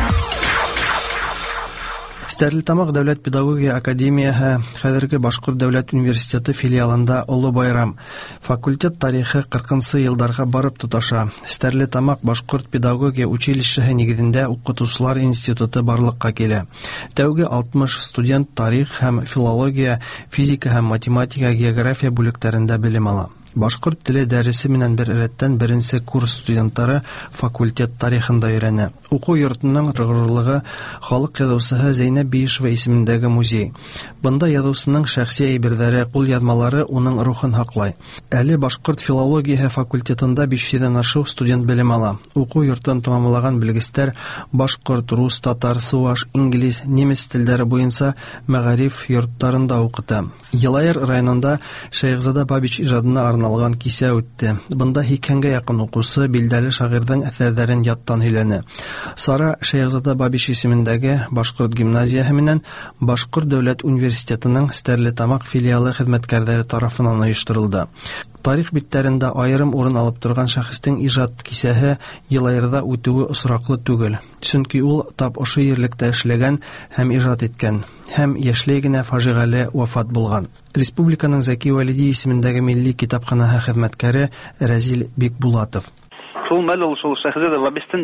Стәрлетамак дәүләт педагогия академияһы хәзерге Башкорт дәүләт университеты филиалында Олы байрам. Факультет тарихы 40-нчы елларга барып тоташа. Стәрлетамак Башкорт педагогия училищеһы нигезендә укытучылар институты барлыкка килә. Тәүге 60 студент тарих һәм филология, физика һәм математика, география бүлектәрендә белем ала. Башкорт теле дәресе менән бер рәттән беренче курс студентлары факультет тарихында өйрәнә. Уку йортының рыгырлыгы халык язучысы Зәйнәп Биишева исемендәге музей. Бында язучының шәхси әйберләре, кул язмалары уның рухын хаклай. Әле Башкорт филология факультетында 500-дән ашу студент белем ала. Уку йортын тәмамлаган белгечләр башкорт, рус, татар, суаш, инглиз, немец телләре буенча мәгариф йортларында укыта. Елайыр районында Шәйхзадә Бабич иҗатына арналган кисә үтте. Бында 200-гә якын укучы билдәле шагыйрьнең әсәрләрен яттан өйләнә. Сара Шәйхзадә Бабич исемендәге Башкорт гимназияһы менән Башкорт дәүләт университетының Стәрлетамак филиалы хезмәткәрләре тарафыннан оештырылды. Тарих битләрендә аерым урын алып торган шәхестең иҗат кисәһе Елайырда үтүе осраклы түгел. Чөнки ул тап ошый ерлектә эшләгән һәм иҗат иткән, һәм яшьләй генә фаҗигале вафат булган. Республиканың Зәки Валиди исемендәге милли китапханаһы хезмәткәре Разил Бекбулатов. Шул мәл ул шул Шәйхзадә Бабичтан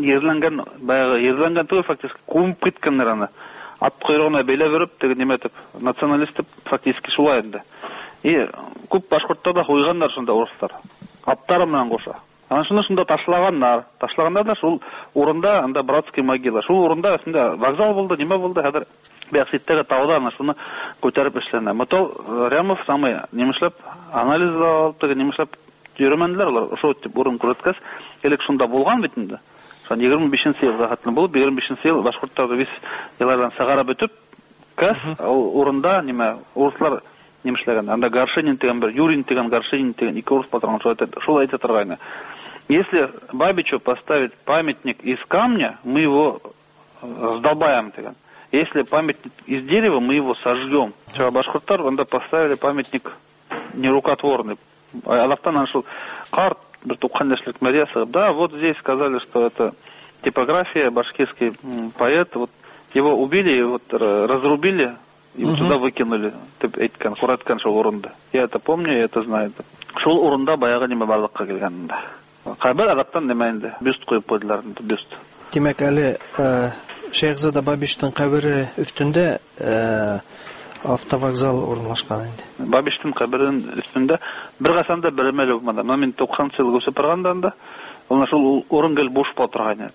ерләнгән түгел, фактически куып киткәннәр аны. Ат койрыгына бәйләп берип, теге нимәтеп, националист фактически шулай инде. И күп башкортларда хуйганнар шунда урыслар. Аттары менән куша. Аны шунда ташлаганнар да шул урында анда братский могила. Шул урында әсендә вокзал булды, нимә булды, хәзер Бәхситтәге тауда аны шуны күтәреп эшләнә. Мотол Рямов самый немешләп анализ алды, немешләп йөрмәнделәр алар. Ошо дип урын күрәткәс, элек шунда булган бит инде. Сон 25-нче елда хәтле булып, 25-нче ел башкортлар вис еллардан сагара бетеп, кас урында нимә урыслар немешләгән. Анда Горшенин дигән бер Юрин дигән Горшенин дигән ике урыс патрон шул әйтә торган. Если Бабичу поставить памятник из камня, мы его раздолбаем деген. Если памятник из дерева, мы его сожжем. Башкорттар онда поставили памятник нерукотворный. Аллахтан нашел карт, да, вот здесь сказали, что это типография, башкирский поэт, вот его убили, вот разрубили, и вот туда выкинули. Кураткан шел урында. Я это помню, я это знаю. Шел урында баяғы неме барлыққа келгенінде. Қабір Аллахтан немейінде бюст қойып қойдыларында, бюст. Демәк, әле Шейхзада Бабиштың қабірі үстінде автовокзал орналашқан инде. Бабиштың қабірінің үстінде бір қасанда бір мәлі болмады. Мен 90 жыл көсіп барғанда, ол шул орын келіп бош болып тұрған.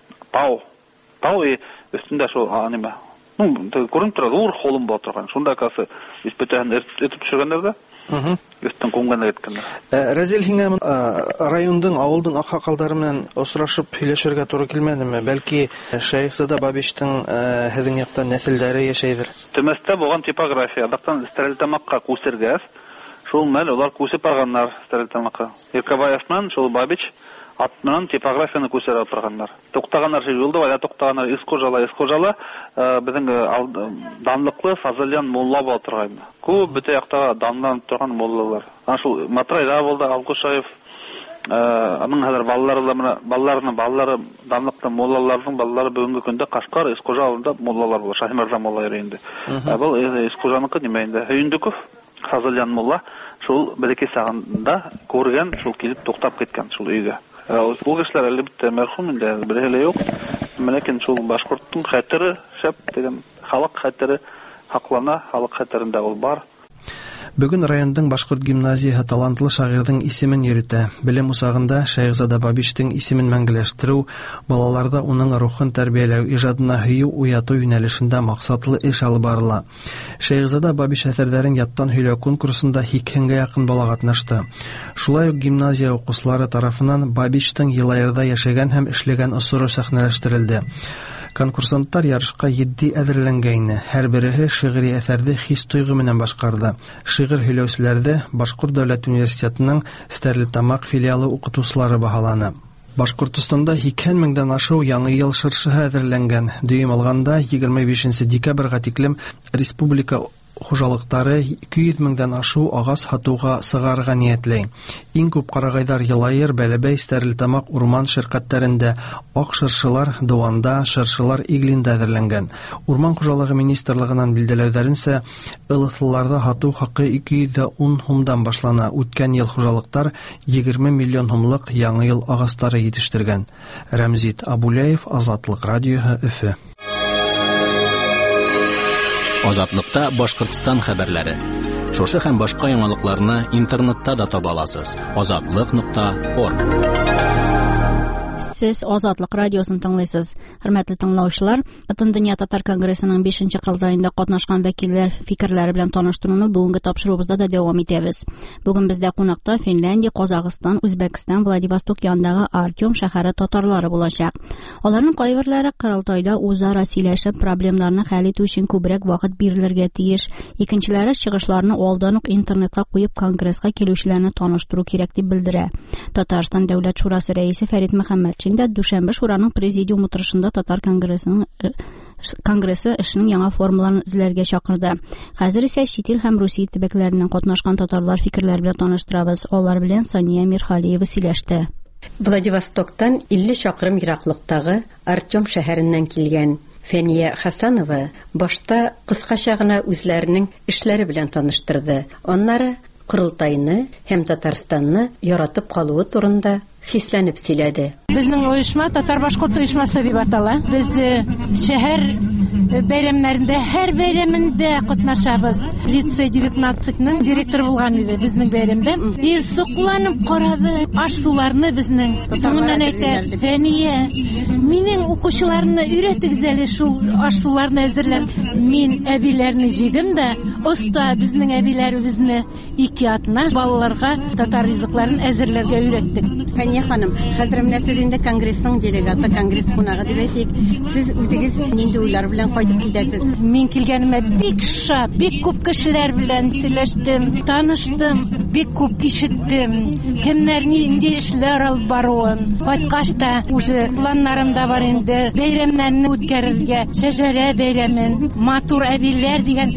Тау и үстінде шул неме. Көрініп тұрады, ұр қолым болып тұрған. Сонда қасы испытасын өтіп түсіргендерді. Үстін қоңғанда кеткендер. Разил Хиңа райондың, ауылдың ақсақалдары менен осырашып сөйләшергә туры килмәдеме? Бәлки Шейхзада Бабиштың һеҙҙең яҡта нәҫелдәре йәшәйҙер. Төмәстә булган типография, аттан Стәрлетамаҡҡа күсергәс, шул мәл улар күсеп барганнар Стәрлетамаҡҡа. Иркабаевнан шул Бабич ат менән типографияны күсереп барганнар. Туктаганнар юлда, вала туктаганнар Искожала, безнең данлыклы Фазылян мулла булып торган. Күп бөтә яктагы данланып торган муллалар. Ана шул Матрайда булды Алгушаев, аның хәзер балалары данлыклы муллаларның балалары бүгенге көндә Кашкар, Искожа авылында муллалар булыр. Шаһимәрза мулла йөренде. Бу Искожаныкы нимәендә? Һөйүндеков Фазылян мулла шул бәлки сагында күргән, шул килеп туктап кеткән шул өйгә. Ул кешеләр әле бит мәрхүм инде, берәһе юк. Ләкин шул башкорттың хәтере шәп дигән халык хәтере хаклана, халык хәтерендә ул бар. Бүген райондың башкорт гимназияһы талантлы шагыйрьдең исемен йөритә. Белем усагында Шейхзада Бабиштың исемен мәңгеләштерү, балаларда уның рухын тәрбияләү, иҗатына һөю, уяту юнәлешендә максатлы эш алып барыла. Шейхзада Бабиш әсәрләрен яттан һөйләү конкурсында 200-гә якын бала катнашты. Шулай ук гимназия укучылары тарафынан Бабиштың Елаерда яшәгән һәм эшләгән осоры сәхнәләштерелде. Конкурсанттар ярышка 7 әзерләнгәйне. Һәр береһе шигъри әсәрде хис-тойгы менән башкарды. Шигырь һөйләүчеләрдә Башкорт дәүләт университетының Стәрлетамак филиалы укытучылары баһаланы. Башкортстанда 2000 меңдән ашыу яңа ел шыршыһы әзерләнгән. Дөйем алганда 25 декабрьгә тиклем республика хужалыктары 200 меңдән ашыу агас һатуга сыгарга ниятләй. Иң күп карагайдар Елаер, Бәләбәй, Стәрлетамак урман ширкәтләрендә, ак шыршылар Дуванда, шыршылар Иглиндә әзерләнгән. Урман хуҗалыгы министрлыгыннан билдәләүләренчә, ылыслыларда һату хакы 210 һумдан башлана. Үткән ел хуҗалыктар 20 миллион һумлык яңа ел агастары җитештергән. Рәмзит Абуляев, Азатлык радиоһы, Өфе. Азатлыкта Башкортстан хәбәрләре. Шушы һәм башка яңалыкларны интернетта да таба аласыз. Azatlyk.org. Сез Азатлык радиосын тыңлыйсыз. Хөрмәтле тыңлаучылар, Бөтен дөнья татар конгрессының 5-нче кырылтайында катнашкан вәкилләр фикерләре белән таныштыруны бүгенге тапшыруыбызда да дәвам итәбез. Бүген бездә кунакта Финляндия, Казакстан, Үзбәкстан, Владивосток янындагы Артем шәһәре татарлары булачак. Аларның кайберләре кырылтайда үзара сөйләшеп, проблемаларны хәл итү өчен күбрәк вакыт бирелергә тиеш. Икенчеләре чыгышларны алдан ук интернетка куеп конгресска килүчеләрне таныштыру кирәк дип белдерә. Татарстан дәүләт шурасы рәисе Фәрит Мөхәммәтшин Дүшәмбе шураның президиум утырышында татар конгрессы эшенең яңа формаларын эзләргә чакырды. Хәзер исә чит ил һәм Русия төбәкләреннән катнашкан татарлар фикерләре белән таныштырабыз. Алар белән Сания Мирхалиева сөйләште. Владивостоктан 50 чакрым ераклыктагы Артем шәһәреннән килгән Фәния Хасанова башта кыскача гына үзләренең эшләре белән таныштырды. Аннары Кырылтайны һәм Татарстанны яратып калуы турында хисләнеп сөйләде. Безнең оешма Татар-Башкорт оешмасы дип атала. Без шәһәр бәйрәмнәрендә, һәр бәйрәмендә катнашабыз. Лицей 19-ның директор булган иде безнең бәйрәмдә. Сокланып карады аш-суларны безнең. Соңыннан әйтә, Фәния, минең укучыларны өйрәтегез әле шул аш-суларны әзерләр. Мин әбиләрне җыйдым да, оста безнең әбиләребезне 2 атна балаларга татар ризыкларын әзерләргә өйрәттек. Фәния ханым, хәзер менә сез инде конгрессның делегаты, конгресс кунагы дип әйтик. Сез үзегез нинди уйлар белән кайтып киләсез? Мин килгәнемә бик шат, бик күп кешеләр белән сөйләштем, таныштым, бик күп ишеттем. Кемнәр нинди эшләр алып баруын. Кайткач та уже планнарым да бар инде. Бәйрәмнәрне үткәрергә, шәҗәрә бәйрәмен, матур әбиләр дигән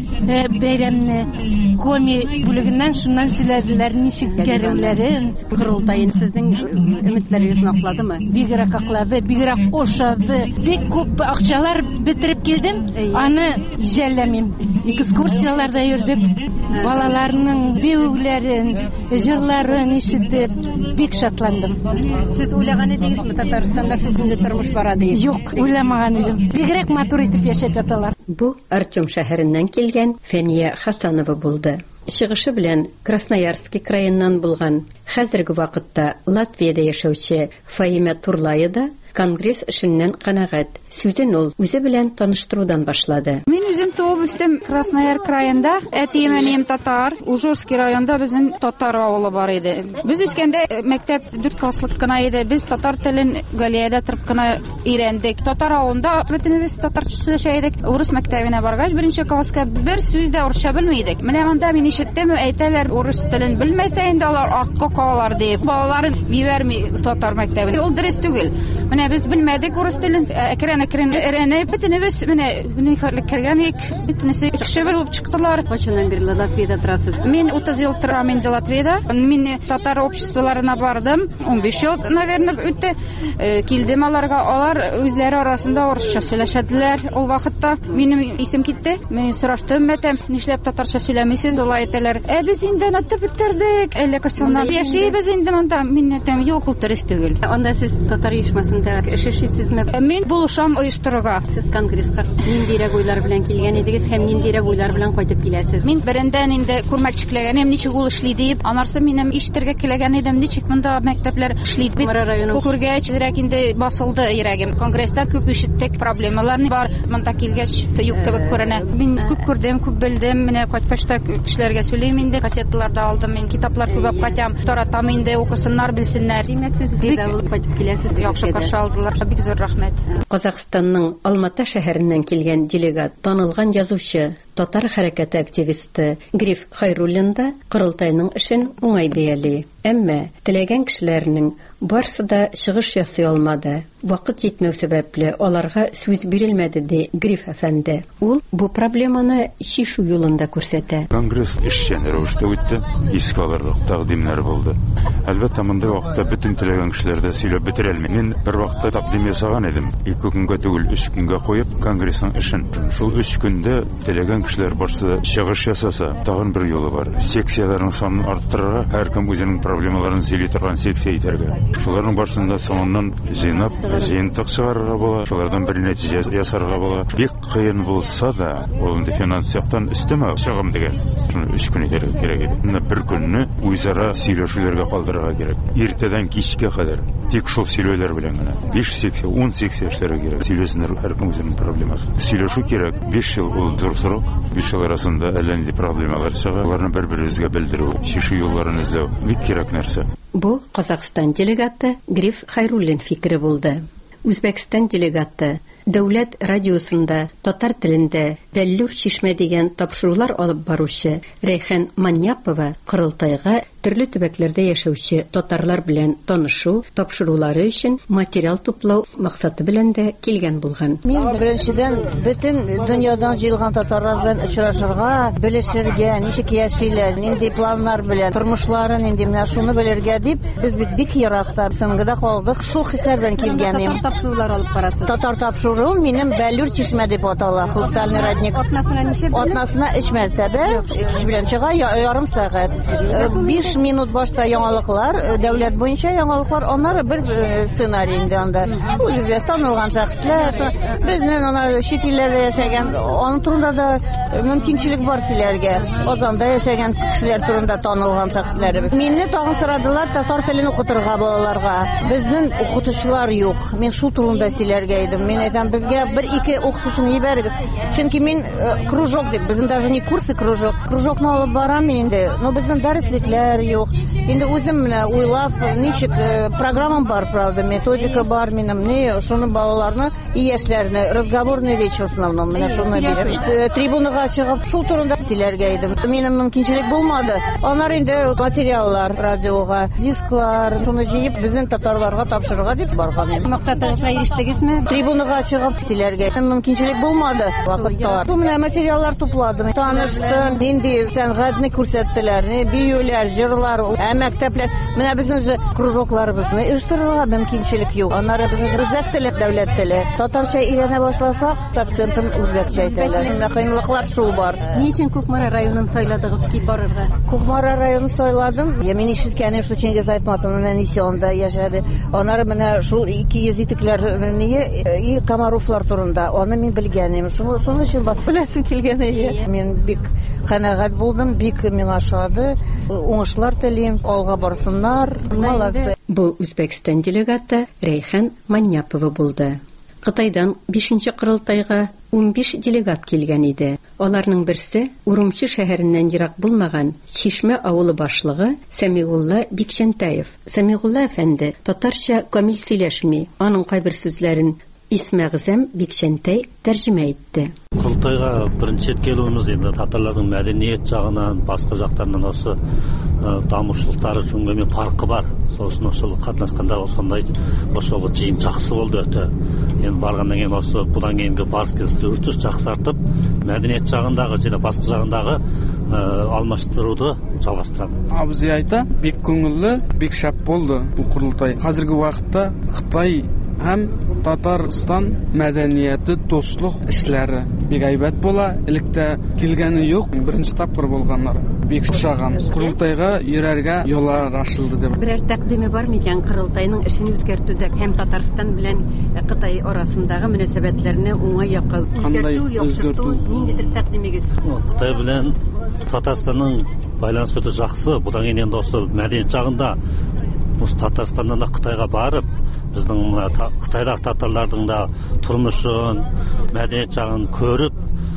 бәйрәмне коми бүлегеннән шуннан сөйләделәр ничек кәрүләрен. Курултайын сезнең өметләрегезне акладымы? Бигрәк аклады, бигрәк ошады. Бик күп акчалар бетереп килдем, аны җәлләмим. Экскурсияларда йөрдек, балаларның биюләрен, җырларын ишетеп, бик шатландым. Сез уйлаган идегезме, Татарстанда шушындый тормыш бара дип? Юк, уйламаган идем. Бигрәк матур итеп яшәп яталар. Бу Артем шәһәреннән килгән Фәния Хасанова булды. Чыгышы белән Красноярский краеннан булган, хәзерге вакытта Латвиядә яшәүче Фаима Турлая да конгресс эшеннән канәгать. Сүзен ул үзе белән таныштырудан башлады. Мин үзем туып үстем Краснояр краенда, әтием татар, Ужурский районда безнең татар авылы бар иде. Без үскәндә мәктәп 4 класслык кына иде. Без татар телен Галиядә торып кына өйрәндек. Татар авылында бөтенебез татарча сөйләшә идек. Урыс мәктәбенә баргач, 1нче класска бер сүз дә урысча белми идек. Менә анда мин ишеттем, әйтәләр, урыс телен белмәсә инде алар артка калалар дип. Балаларын бибәрми татар мәктәбенә. Ул дөрес түгел. Менә без белмәдек урыс телен, әкрен өйрәнеп, бөтенебез менә кергәнек, бөтенесе кеше булып чыктылар. Кайчаннан бирле Латвиядә торасыз? Мин 30 ел торам инде Латвиядә. Мин татар обществоларына бардым. 15 ел, наверное, үтте. Килдем аларга. Алар үзләре арасында урысча сөйләшәделәр. Ул вакытта минем исем китте. Мин сораштым, мәтәм, нишләп татарча сөйләмисез? Улай әйтәләр. Без инде натып бетердек. Әле кастоннан яшибез инде монда. Мин әйтәм, юк, ул дөрес түгел. Анда сез татар оешмасында эшешисезме? Мин булышам оештыруга. Сез конгресска ниндирәк уйлар белән килгән идегез һәм ниндирәк уйлар белән кайтып киләсез? Мин берендән инде күрмәкчекләгәнем, ничек ул эшли дип, анарсы минем ишетергә килгән идем, ничек монда мәктәпләр эшли дип. Күргәч, зирәк инде басылды йөрәгем. Конгресста күп ишеттек, проблемалар бар. Монда килгәч, юк кебек күренә. Мин күп күрдем, күп белдем. Менә кайткач та кешеләргә сөйләйм инде, кассеталарда алдым, мин китаплар күп кайтам, таратам инде, укысыннар, белсеннәр. Димәк, сез бик кайтып киләсез. Яхшы каршы алдылар. Бик зур рәхмәт. Казакъстанның Алмата шәһәреннән килгән делегат, танылган язучы, татар хәрәкәте активисты Гриф Хайруллин да Курултайның эшен уңай бәяли. Әмма теләгән кешеләрнең барсы да чыгыш ясый алмады. Вакыт җитмәү сәбәпле аларга сүз бирелмәде ди Гриф әфәнде. Ул бу проблеманы чишү юлында күрсәтә. Конгресс эшчән рәвештә үтте, искә алырлык тәкъдимнәр булды. Әлбәттә, монда вакытта бөтен теләгән кешеләр дә сөйләп бетерә алмый. Мин бер вакытта тәкъдим ясаган идем. 2 көнгә түгел, 3 көнгә куеп конгрессның эшен. Шул 3 көндә теләгән кешеләр барсы чыгыш ясаса, тагын бер юлы бар. Секцияләрнең санын арттырырга, һәркем үзенең проблемаларын сөйли торган секция итәргә. Шуларның барсында соңыннан җыйнап, җыентык чыгарырга була, шулардан бер нәтиҗә ясарга була. Бик кыен булса да, ул инде финанс яктан өстәмә чыгым дигән. Шуны 3 көн итәргә кирәк иде. Менә бер көнне үзара сөйләшүләргә калдырырга кирәк. Иртәдән кичкә кадәр тик шул сөйләүләр белән генә. 5 секция, 10 секция эшләргә кирәк. Сөйләсеннәр, һәркем үзенең проблемасын. Сөйләшү кирәк. 5 ел ул зур срок. 5 ел арасында әллә нинди проблемалар чыга. Аларны бер-беребезгә белдерү, чишү юлларын эзләү бик кирәк нәрсә. Бу Казакъстан делегаты Гриф Хайруллин фикере булды. Үзбәкстан делегаты Дәүләт радиосында татар телендә Вәллүр Чишмә дигән тапшырулар алып баручы Рәйхан Маньяпова Курултайга төрле төбәкләрдә яшәүче татарлар белән танышу, тапшырулары өчен материал туплау максаты белән дә килгән булган. Мин беренчедән бөтен дөньядан җыелган татарлар белән очрашырга, белешергә, ничек яшиләр, нинди планнар белән, тормышларын нинди, менә шуны белергә дип, без бик еракта, соңгыда калдык. Шул хисләр белән килгәнем. Тапшырулар алып барасыз. Татар тапшыру минем Вәллүр Чишмә дип атала. Хрустальный родник. Атнасына 3 мәртәбә, кич белән чыга, ярым сәгать. 5 минут башта яңалыклар, дәүләт буенча яңалыклар, аннары бер сценарий инде анда. Үзебез танылган шәхесләр, безнең анар чит илләрдә яшәгән, аның турында да мөмкинчелек бар сөйләргә. Казанда яшәгән кешеләр турында танылган шәхесләр. Минне тагын сорадылар татар телен укытырга балаларга. Безнең укытучылар юк. Мин шул турында сөйләргә идем. Мин әйтәм, безгә 1-2 укытучыны җибәрегез. Чөнки мин кружок дип, безнең даже не курсы кружок. Кружокны алып барам мин инде. Но безнең дәреслекләр юк. Инде үзем менә уйлап, ничек программам бар, правда, методика бар минем. Шуны балаларны, яшьләрне разговорный речь в основном менә шуны бирәм. Трибунага чыгып, шул турында сөйләргә идем. Минем мөмкинчелек булмады. Аннар инде материаллар радиога, дисклар, шуны җыеп безнең татарларга тапшырырга дип барган идем. Максатыгызга ирештегезме? Трибунага чыгып сөйләргә мөмкинчелек булмады вакыттар. Шул менә материаллар тупладым. Таныштым, инде сәнгатьне күрсәттеләр, биюләр, җырлар, мәктәпләр. Менә безнең же кружокларыбызны оештырырга мөмкинчелек юк. Аннары безнең үзбәк теле, дәүләт теле. Татарча өйрәнә башласак, акцентын үзбәкчә әйтәләр. Менә кыенлыклар шул бар. Ни өчен Кукмара районын сайладыгыз ки барырга? Кукмара районын сайладым. Я мин ишеткәнем, что Чингиз Айтматовның әнисе анда яшәде. Аннары менә шул 200 итекләрне и Комаровлар турында. Аны мин белгәнем. Шуны өчен беләсем килгән иде. Мин бик канәгать булдым, бик миңа шады. Уңышлар телим, алга барсыннар. Молодцы. Бу Үзбәкстан делегаты Рәйхан Маньяпова булды. Кытайдан 5нче кырылтайга 15 делегат килгән иде. Аларның берсе Урумчи шәһәреннән ерак булмаган Чишмә авылы башлыгы Сәмигулла Бикчәнтаев. Сәмигулла әфәнде татарча камил сөйләшми. Аның кайбер сүзләрен Исмәгъзәм Бикчәнтай тәрҗемә итте. Кылтайга беренче келуimiz енді татарлардың мәдениет жағынан, басқа жақтарынан осы дамушылықтары жөнінде фарқы бар. Сосын осы қатынасқанда сондай осы жиын жақсы болды өте. Енді барғаннан кейін осы бұдан кейінгі барыс келісті үрдіс жақсартып, мәдениет жағындағы және басқа жағындағы алмаштыруды жалғастырамын. Абзый айта, бек көңілі, бек шәп болды бұл құрылтай. Қазіргі уақытта Қытай һәм Татарстан мәдәнияты, достық эшләре бик әйбәт була. Илектә килгәне юк, беренче тапкыр булганнар. Бик шаган. Курылтайга йөрәргә юллар ачылды дип. Берәр тәкъдиме бар микән курылтайның эшен үзгәртүдә һәм Татарстан белән Кытай арасындагы мөнәсәбәтләрне уңай якка үзгәртү, яхшырту ниндидер тәкъдимегез? Кытай белән Татарстанның байланысы жақсы. Будан кейін енді осы мәдениет жағында осы Татарстаннан да Қытайға барып, біздің Қытайдағы татарлардың да тұрмышын, мәдениет жағын көріп,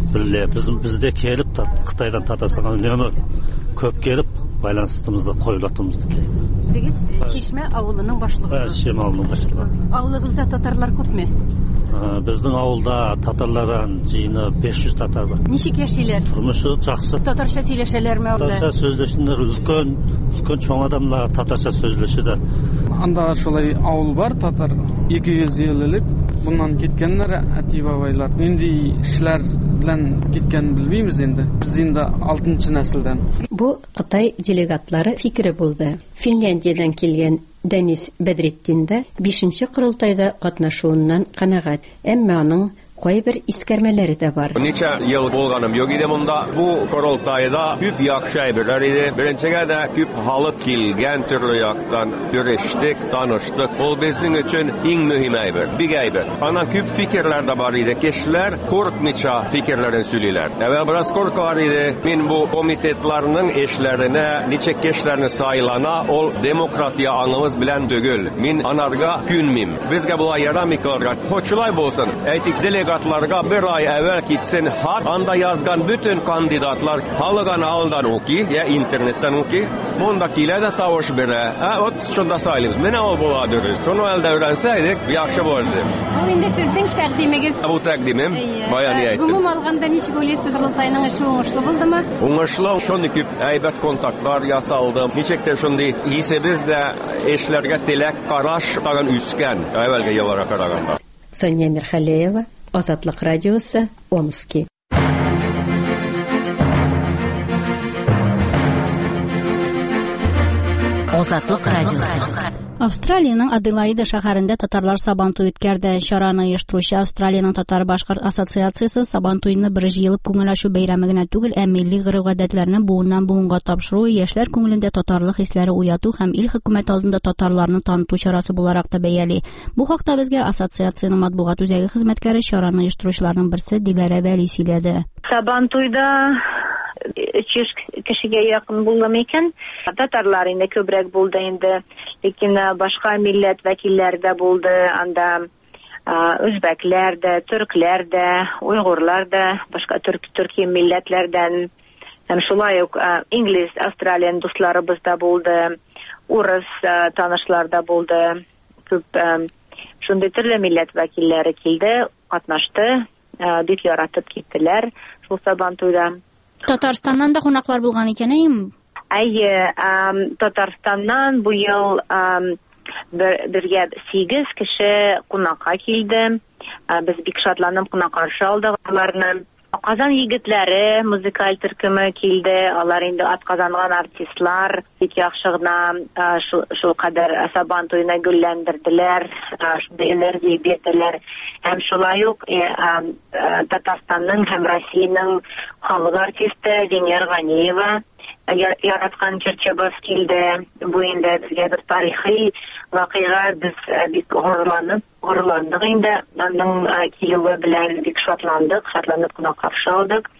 бізде келіп Қытайдан Татарстанға үнемі көп келіп, байланыстымызды қойылатымызды тілеймін. Сіз Чишмә ауылының башлығы? Чишмә ауылының башлығы. Ауылыңызда татарлар көп ме? Біздің ауылда татарлардан жиыны 500 татар бар. Ничек яшиләр? Тұрмышы жақсы. Татарша сөйләшәләрме алар? Татарша сөйләшәләр, үлкен чоң адамлар татарша сөйләшәләр. Анда шулай авыл бар, татар 200 еллык. Bundan кеткәннәр әти бабайлар. Нинди эшләр белән кеткән белмибез инде. Без инде 6нчы нәселдән. Бу Кытай делегатлары фикере булды. Финляндиядән килгән Денис Бәдретдин дә 5нче курылтайда катнашуыннан канагать. Әмма аның кайбер искәрмәләре дә бар. Ничә ел булганым юк иде монда. Бу курылтайда күп яхшы әйберләр иде. Беренчегә дә күп халык килгән төрле яктан görüşтек, таныштык. Ул безнең өчен иң мөһим әйбер, бик әйбер. Анан күп фикерләр дә бар иде. Кешеләр курыкмыйча фикерләрен сөйлиләр. Әввәл бераз куркалар иде. Мин бу комитетларның эшләренә ничек кешеләрне сайлана, ул демократия аңыбыз белән түгел. Мин анарга күнмим. Безгә булай ярамыкларга. Шулай булсын. Әйтик делегатларга bir ay evvel gitsin hat, anda yazgan bütün kandidatlar halıgan aldan oki, ya internetten oki, bunda kile de tavuş bire, ot şunda sayılır. Mene ol buladır. Şunu elde öğrenseydik, yaxşı olurdu. Bu indi sizin təqdiminiz. Bu təqdimim, bayan ettim. Ümum alganda nişi görüyorsunuz, Qurultayның işi oңышлы булдымы? Oңышлы, şundi küp әйбәт kontaktlar yasaldım. Ничектер şundi исебез дә эшләргә теләк караш тагын үскән, әввәлге елларга караганда. Соня Мирхалеева, Азатлык радиосы, Омский. Азатлык радиосы. Австралияның Аделаида шәһәрендә татарлар сабантуй үткәрде. Чараны оештыручы Австралияның татар башкорт ассоциациясе сабантуйны бер җыелып күңел ачу бәйрәме генә түгел, ә милли гореф-гадәтләрне буыннан буынга тапшыру, яшьләр күңелендә татарлык хисләре уяту һәм ил хөкүмәт алдында татарларны таныту чарасы буларак та бәяли. Бу хакта безгә ассоциациянең матбугат үзәге хезмәткәре чараны оештыручыларның берсе Диләрә Вәли сөйләде. Сабантуйда 300 кешегә якын булды икән. Татарлар инде күбрәк булды инде. Ләкин башка милләт вәкилләре дә булды. Анда үзбәкләр дә, төркләр дә, уйгырлар да, башка төрки милләтләрдән Һәм шулай ук инглиз, австралиян дусларыбыз да булды, урыс танышлар да булды. Күп шундый төрле милләт вәкилләре килде, катнашты, бик яратып киттеләр шул Сабантуйда. Татарстаннан да кунаклар булган икән, әйеме? Әйе, Татарстаннан бу ел бергә 8 кеше кунакка килде. Без бик шатланып кунак каршы алдык аларны. Казан егетләре музыкаль төркеме килде. Алар инде атказанган артистлар, бик яхшы гына шул кадәр Сабантуйны гөлләндерделәр, шундый энергия бирделәр. Һәм шулай ук Татарстанның һәм Россиянең халык артисты Венера Ганиева яраткан җырчыбыз килде. Бу инде безгә бер тарихи вакыйга, без бик горурландык инде. Аның килүе белән бик шатланып кына каршы алдык.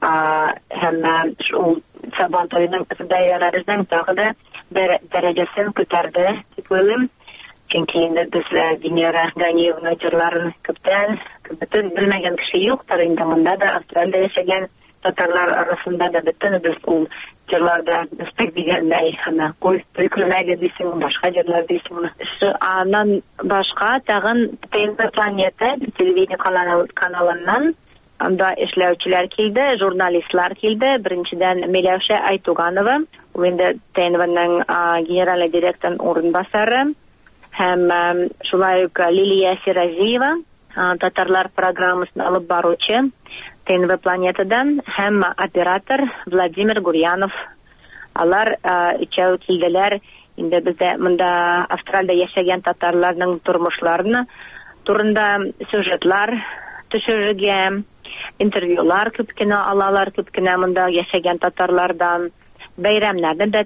Һәм шул Сабантуйның бәйрәмләренең тагы да дәрәҗәсен күтәрде дип уйлыйм. Чөнки инде без Венера Ганиевна җырларын күптән белмәгән кеше юктыр инде монда да, Австралиядә яшәгән татарлар арасында да бөтен без ул җырларда бик дигәндәй хана кой төкрәгә дисең, башка җырлар дисең. Аннан башка тагын Планета телевидение каналыннан анда эшләүчеләр килде, журналистлар килде. Беренчедән Миләүшә Айтуганова, ул инде ТНВның генераль директорының урынбасары. Һәм шулай ук Лилия Сиразиева, татарлар программасын алып баручы ТНВ Планетадан, һәм оператор Владимир Гурьянов. Алар ичәү килделәр. Инде бездә монда Австралиядә яшәгән татарларның тормышларны турында сюжетлар төшерергә, интервьюлар күп кенә алалар, күп кенә монда яшәгән татарлардан. Бәйрәмнәрне дә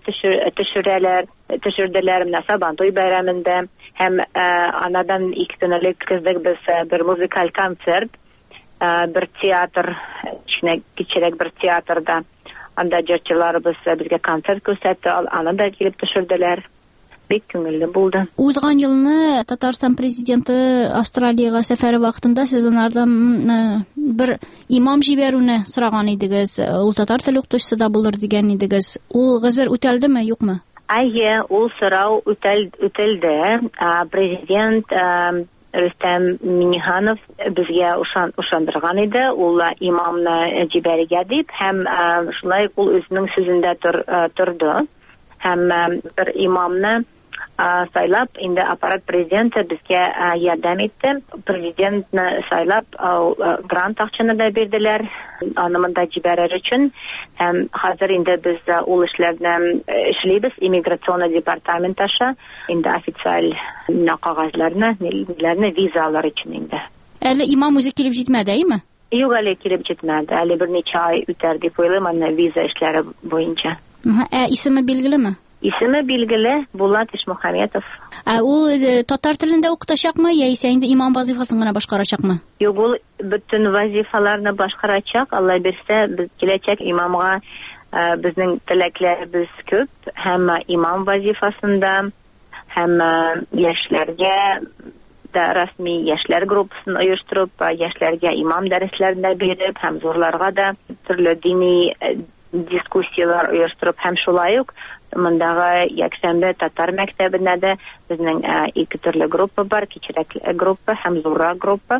төшерделәр. Сабантуй бәйрәмендә һәм анадан 2 көнлек үткәздек без бер музыкаль концерт, бер театр, кичерәк бер театрда. Анда җырчыларыбыз безгә концерт күрсәтте, аны да килеп төшерделәр. Бик күңелле булды. Узган елны Татарстан президенты Австралиягә сәфәре вакытында сез анардан бер имам җибәрүне сораган идегез. Ул татар теле укытучысы да булыр дигән идегез. Ул гызыр үтәлдеме, юкмы? Әйе, ул сорау үтәлде. Президент Рөстәм Миңнеханов безгә ышандырган иде, ул имамны җибәрергә дип, һәм шулай ул үзенең сүзендә торды. Һәм бер имамны сайлап, инде аппарат президенты безгә ярдәм итте. Президентны сайлап, грант акчаны да бирделәр, аны монда җибәрер өчен. Һәм хәзер инде без ул эшләрне эшлибез, иммиграционный департамент аша, инде официаль кагазларны, визалар өчен инде. Әле имам үзе килеп җитмәде, әйме? Юк, әле килеп җитмәде. Әле берничә ай үтәр дип уйлыйм, аны виза эшләре буенча. Исеме билгелеме? Исеме билгеле, Булат Ишмөхәмәтов. Ул татар телендә укытачакмы, яисә инде имам вазифасын гына башкарачакмы? Юк, ул бөтен вазифаларны башкарачак. Алла бирсә, без киләчәк имамга безнең теләкләребез күп, һәм имам вазифасында, һәм яшьләргә да расми яшьләр группасын оештырып, яшьләргә имам дәресләрен биреп, һәм зурларга да төрле дини дискуссиялар оештырып, һәм шулай ук мондагы якшәмбе татар мәктәбендә дә безнең 2 төрле группа бар, кичерәк группа һәм зуррак группа,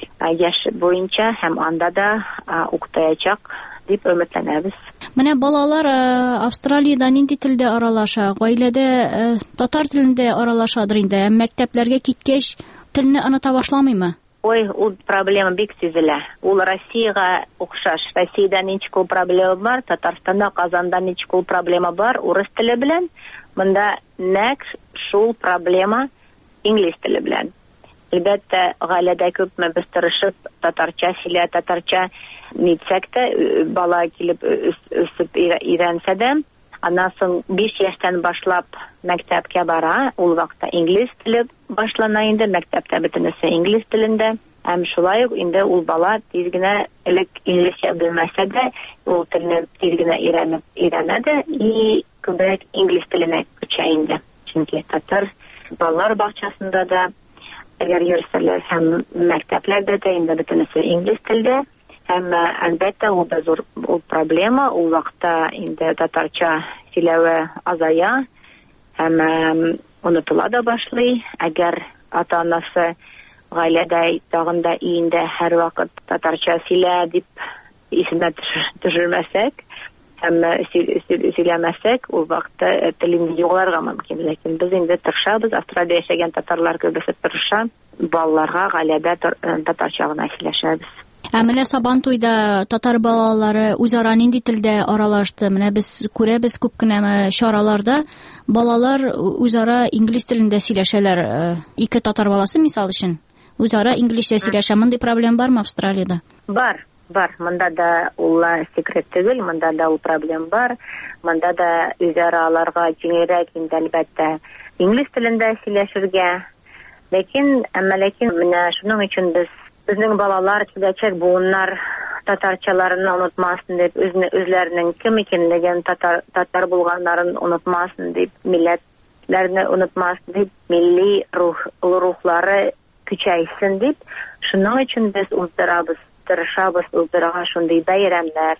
яшь буенча, һәм анда да укытачак дип өметләнәбез. Менә балалар Австралиядә нинди телдә аралаша? Гаиләдә татар телендә аралашадыр инде, мәктәпләргә киткәч телне оныта башламыймы? Ой, ул проблема бик сизелә. Ул Россиягә охшаш. Россиядә ничек ул проблема бар, Татарстанда, Казанда ничек ул проблема бар урыс теле белән. Монда нәкъ шул проблема инглиз теле белән. Әлбәттә, гаиләдә күпме без тырышып татарча сөйлә, татарча нитсәк тә, бала килеп үсеп өйрәнсә дә, аннан соң 5 яшьтән башлап мәктәпкә бара, ул вакытта инглиз теле башлана инде, мәктәптә бөтенесе инглиз телендә. Һәм шулай ук инде ул бала тиз генә элек инглизчә белмәсә дә, ул телне тиз генә өйрәнә дә, и күбрәк инглиз теленә күчә инде. Чөнки татар балалар бакчасында да әгәр йөрсәләр һәм мәктәпләрдә дә инде бөтенесе инглиз телдә, Һәм әлбәттә ул да зур проблема. Ул вакытта инде татарча сөйләве азая һәм онытыла да башлый. Әгәр ата-анасы гаиләдә тагын да өендә һәр вакыт татарча сөйлә дип исенә төшермәсәк һәм сөйләмәсәк, ул вакытта телен югалырга мөмкин. Ләкин без инде тырышабыз, Австралиядә яшәгән татарлар кебесе тырыша, балаларга гаиләдә татарча гына сөйләшәбез. Менә Сабантуйда татар балалары үзара нинди телдә аралашты? Менә без күрәбез күп кенә чараларда балалар үзара инглиз телендә сөйләшәләр. Ике татар баласы мисал өчен үзара инглизчә сөйләшә. Мондый проблема бармы Австралиядә? Бар. Монда да ул секрет түгел, монда да ул проблема бар. Монда да үзара аларга җиңелрәк инде әлбәттә инглиз телендә сөйләшергә. Ләкин менә шуның өчен безнең балалар киләчәк буыннар татарчаларын онытмасын дип, үзләренең кем икәнлеген, татар булганнарын онытмасын дип, милләтләрне онытмасын дип, милли рухлары көчәйсен дип, шуның өчен без тырышабыз уздырырга шундый бәйрәмнәр,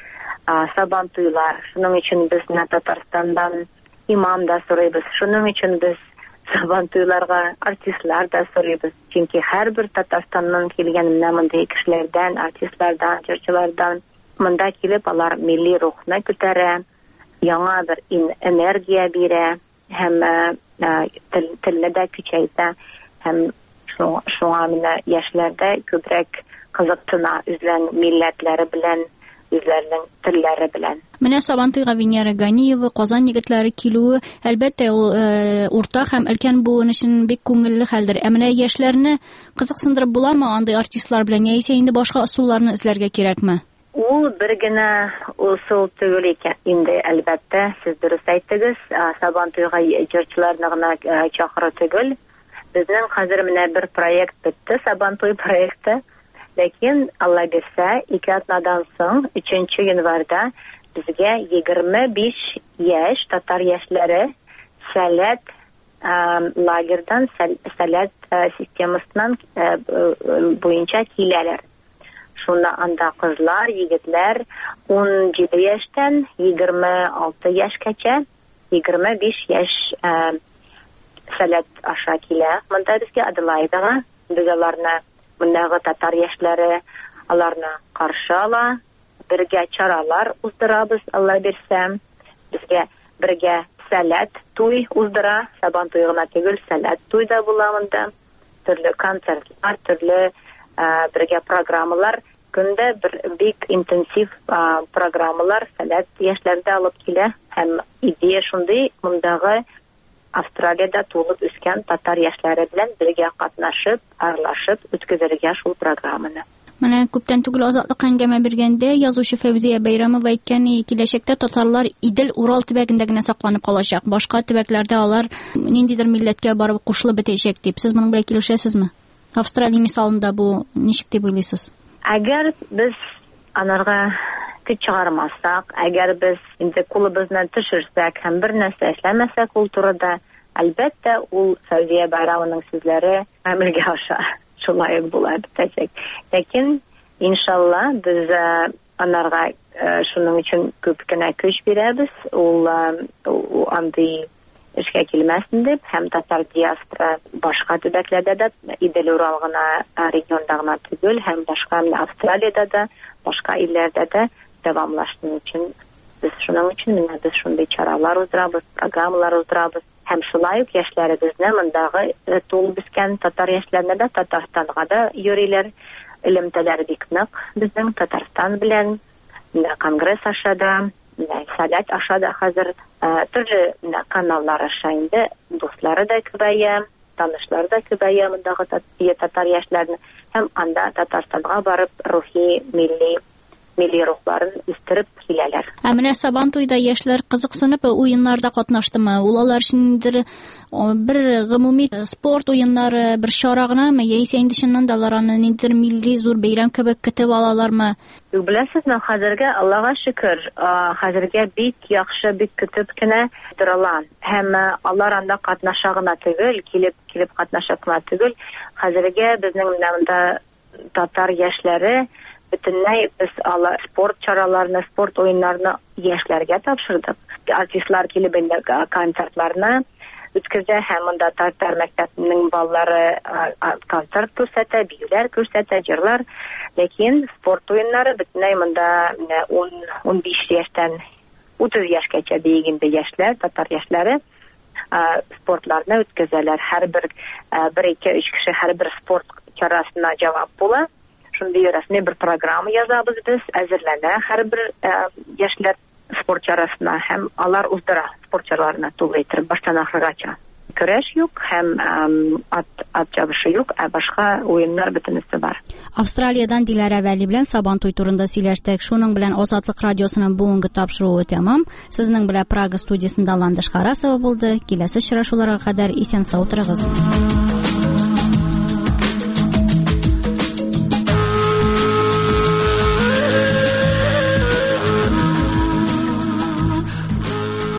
Сабантуйлар. Шуның өчен без Татарстандан имам да сорыйбыз. Шуның өчен без Сабантуйларга артистлар да сорыйбыз. Чөнки һәрбер Татарстаннан килгән менә мондый кешеләрдән, артистлардан, җырчылардан монда килеп алар милли рухны күтәрә, яңа бер энергия бирә һәм телне дә көчәйтә һәм шуңа менә яшьләрдә күбрәк кызыксына үзләренең милләтләре белән, үзләренең телләре белән. Менә Сабантуйга Венера Ганиева, Казан егетләре килүе, әлбәттә ул уртак һәм өлкән буын өчен бик күңелле хәлдер. Менә яшьләрне кызыксындырып буламы андый артистлар белән, яисә инде башка ысулларны эзләргә кирәкме? Ул бер генә усул түгел икән. Инде әлбәттә сез дөрес әйттегез, Сабантуйга җырчыларны гына чакыру түгел. Безнең хәзер менә бер проект бетте, Сабантуй проекты. Ләкин Алла бирсә, 2 атнадан соң 3 январьда безгә 25 яшь татар яшьләре сәләт лагердан, сәләт системасыннан буенча киләләр. Шунда анда кызлар, егетләр 17 яшьтән 26 яшькәчә 25 яшь сәләт аша килә. Монда безгә Аделаидага, без аларны мондагы татар яшьләре аларны каршы ала, бергә чаралар уздырабыз, Алла бирсә. Безгә бергә сәләт туй уздыра, Сабантуй гына түгел, сәләт туй да була монда. Төрле концертлар, төрле бергә программалар, көндә бик интенсив программалар сәләт яшьләрдә алып килә. Һәм идея шундый, мондагы Австралиядә тулып үскән татар яшьләре белән бергә катнашып, аралашып үткәрергә шул программаны. Менә күптән түгел Азатлык әңгәмә биргәндә язучы Фәүзия Бәйрәмова әйткән, киләчәктә татарлар Идел, Урал төбәгендә генә сакланып калачак. Башка төбәкләрдә алар ниндидер милләткә барып кушылып бетәчәк дип. Сез моның белән килешәсезме? Австралия мисалында бу ничек дип уйлыйсыз? Әгәр без анарга көч чыгармасак, әгәр без инде кулыбызны төшерсәк һәм бер нәрсә эшләмәсәк ул турыда, әлбәттә ул Фәүзия Бәйрәмованың сүзләре әмәлгә аша. Шулай була битәчәк. Ләкин иншалла без анарга шуның өчен күп кенә көч бирәбез. Ул андый эшкә килмәсен дип, һәм татар диаспора башка төбәкләрдә дә, Идел, Урал гына регионда гына түгел, һәм башка Австралиядә дә, башка илләрдә дә дәвамлашсын өчен без шуның өчен менә без шундый чаралар уздырабыз, программалар уздырабыз. Һәм шулай ук яшьләребезне мондагы тулып үскән татар яшьләренә дә Татарстанга да йөриләр. Элемтәләр бик нык безнең Татарстан белән, конгресс аша да, сәләт аша да хәзер төрле каналлар аша инде дуслары да күбәя, танышлары да күбәя мондагы татар яшьләренең, һәм анда Татарстанга барып рухи, милли рухларын үстереп киләләр. Менә Сабантуйда яшьләр кызыксынып уеннарда катнаштымы? Улар өчен бер гомуми спорт уеннары, бер чара гынамы, яисә инде чыннан да алар аны ниндидер милли зур бәйрәм кебек көтеп алалармы? Беләсезме, хәзергә Аллага шөкер, хәзергә бик яхшы, бик көтеп кенә торалар. Һәм алар анда катнаша гына түгел, килеп катнаша гына түгел. Хәзергә безнең монда татар яшьләре Бөтенләй без спорт чараларына, спорт ойыннарына яшьләргә тапшырдык. Артистлар килеп концертларны үткәрә һәм монда татар мәктәбенең балалары концерт күрсәтә, биюләр күрсәтә, җырлар. Ләкин спорт уеннары бөтенләй монда 10-15 яшьтән 30 яшькәчә дигәндә яшьләр, татар яшьләре спортларны үткәрәләр. Һәрбер 1-2-3 кеше һәрбер спорт чарасына җавап була. Шундый рәсми бер программа язабыз без, әзерләнә һәрбер яшьләр спорт чарасына һәм алар уздыра спорт чараларына тулы итеп баштан ахыргача. Көрәш юк һәм ат чабышы юк, башка уеннар бөтенесе бар. Австралиядан Диләрә Вәли белән Сабантуй турында сөйләштек. Шуның белән Азатлык радиосының бүгенге тапшыруы тәмам. Сезнең белән Прага студиясында Ландыш Харасова булды. Киләсе очрашуларга кадәр исән-сау торыгыз.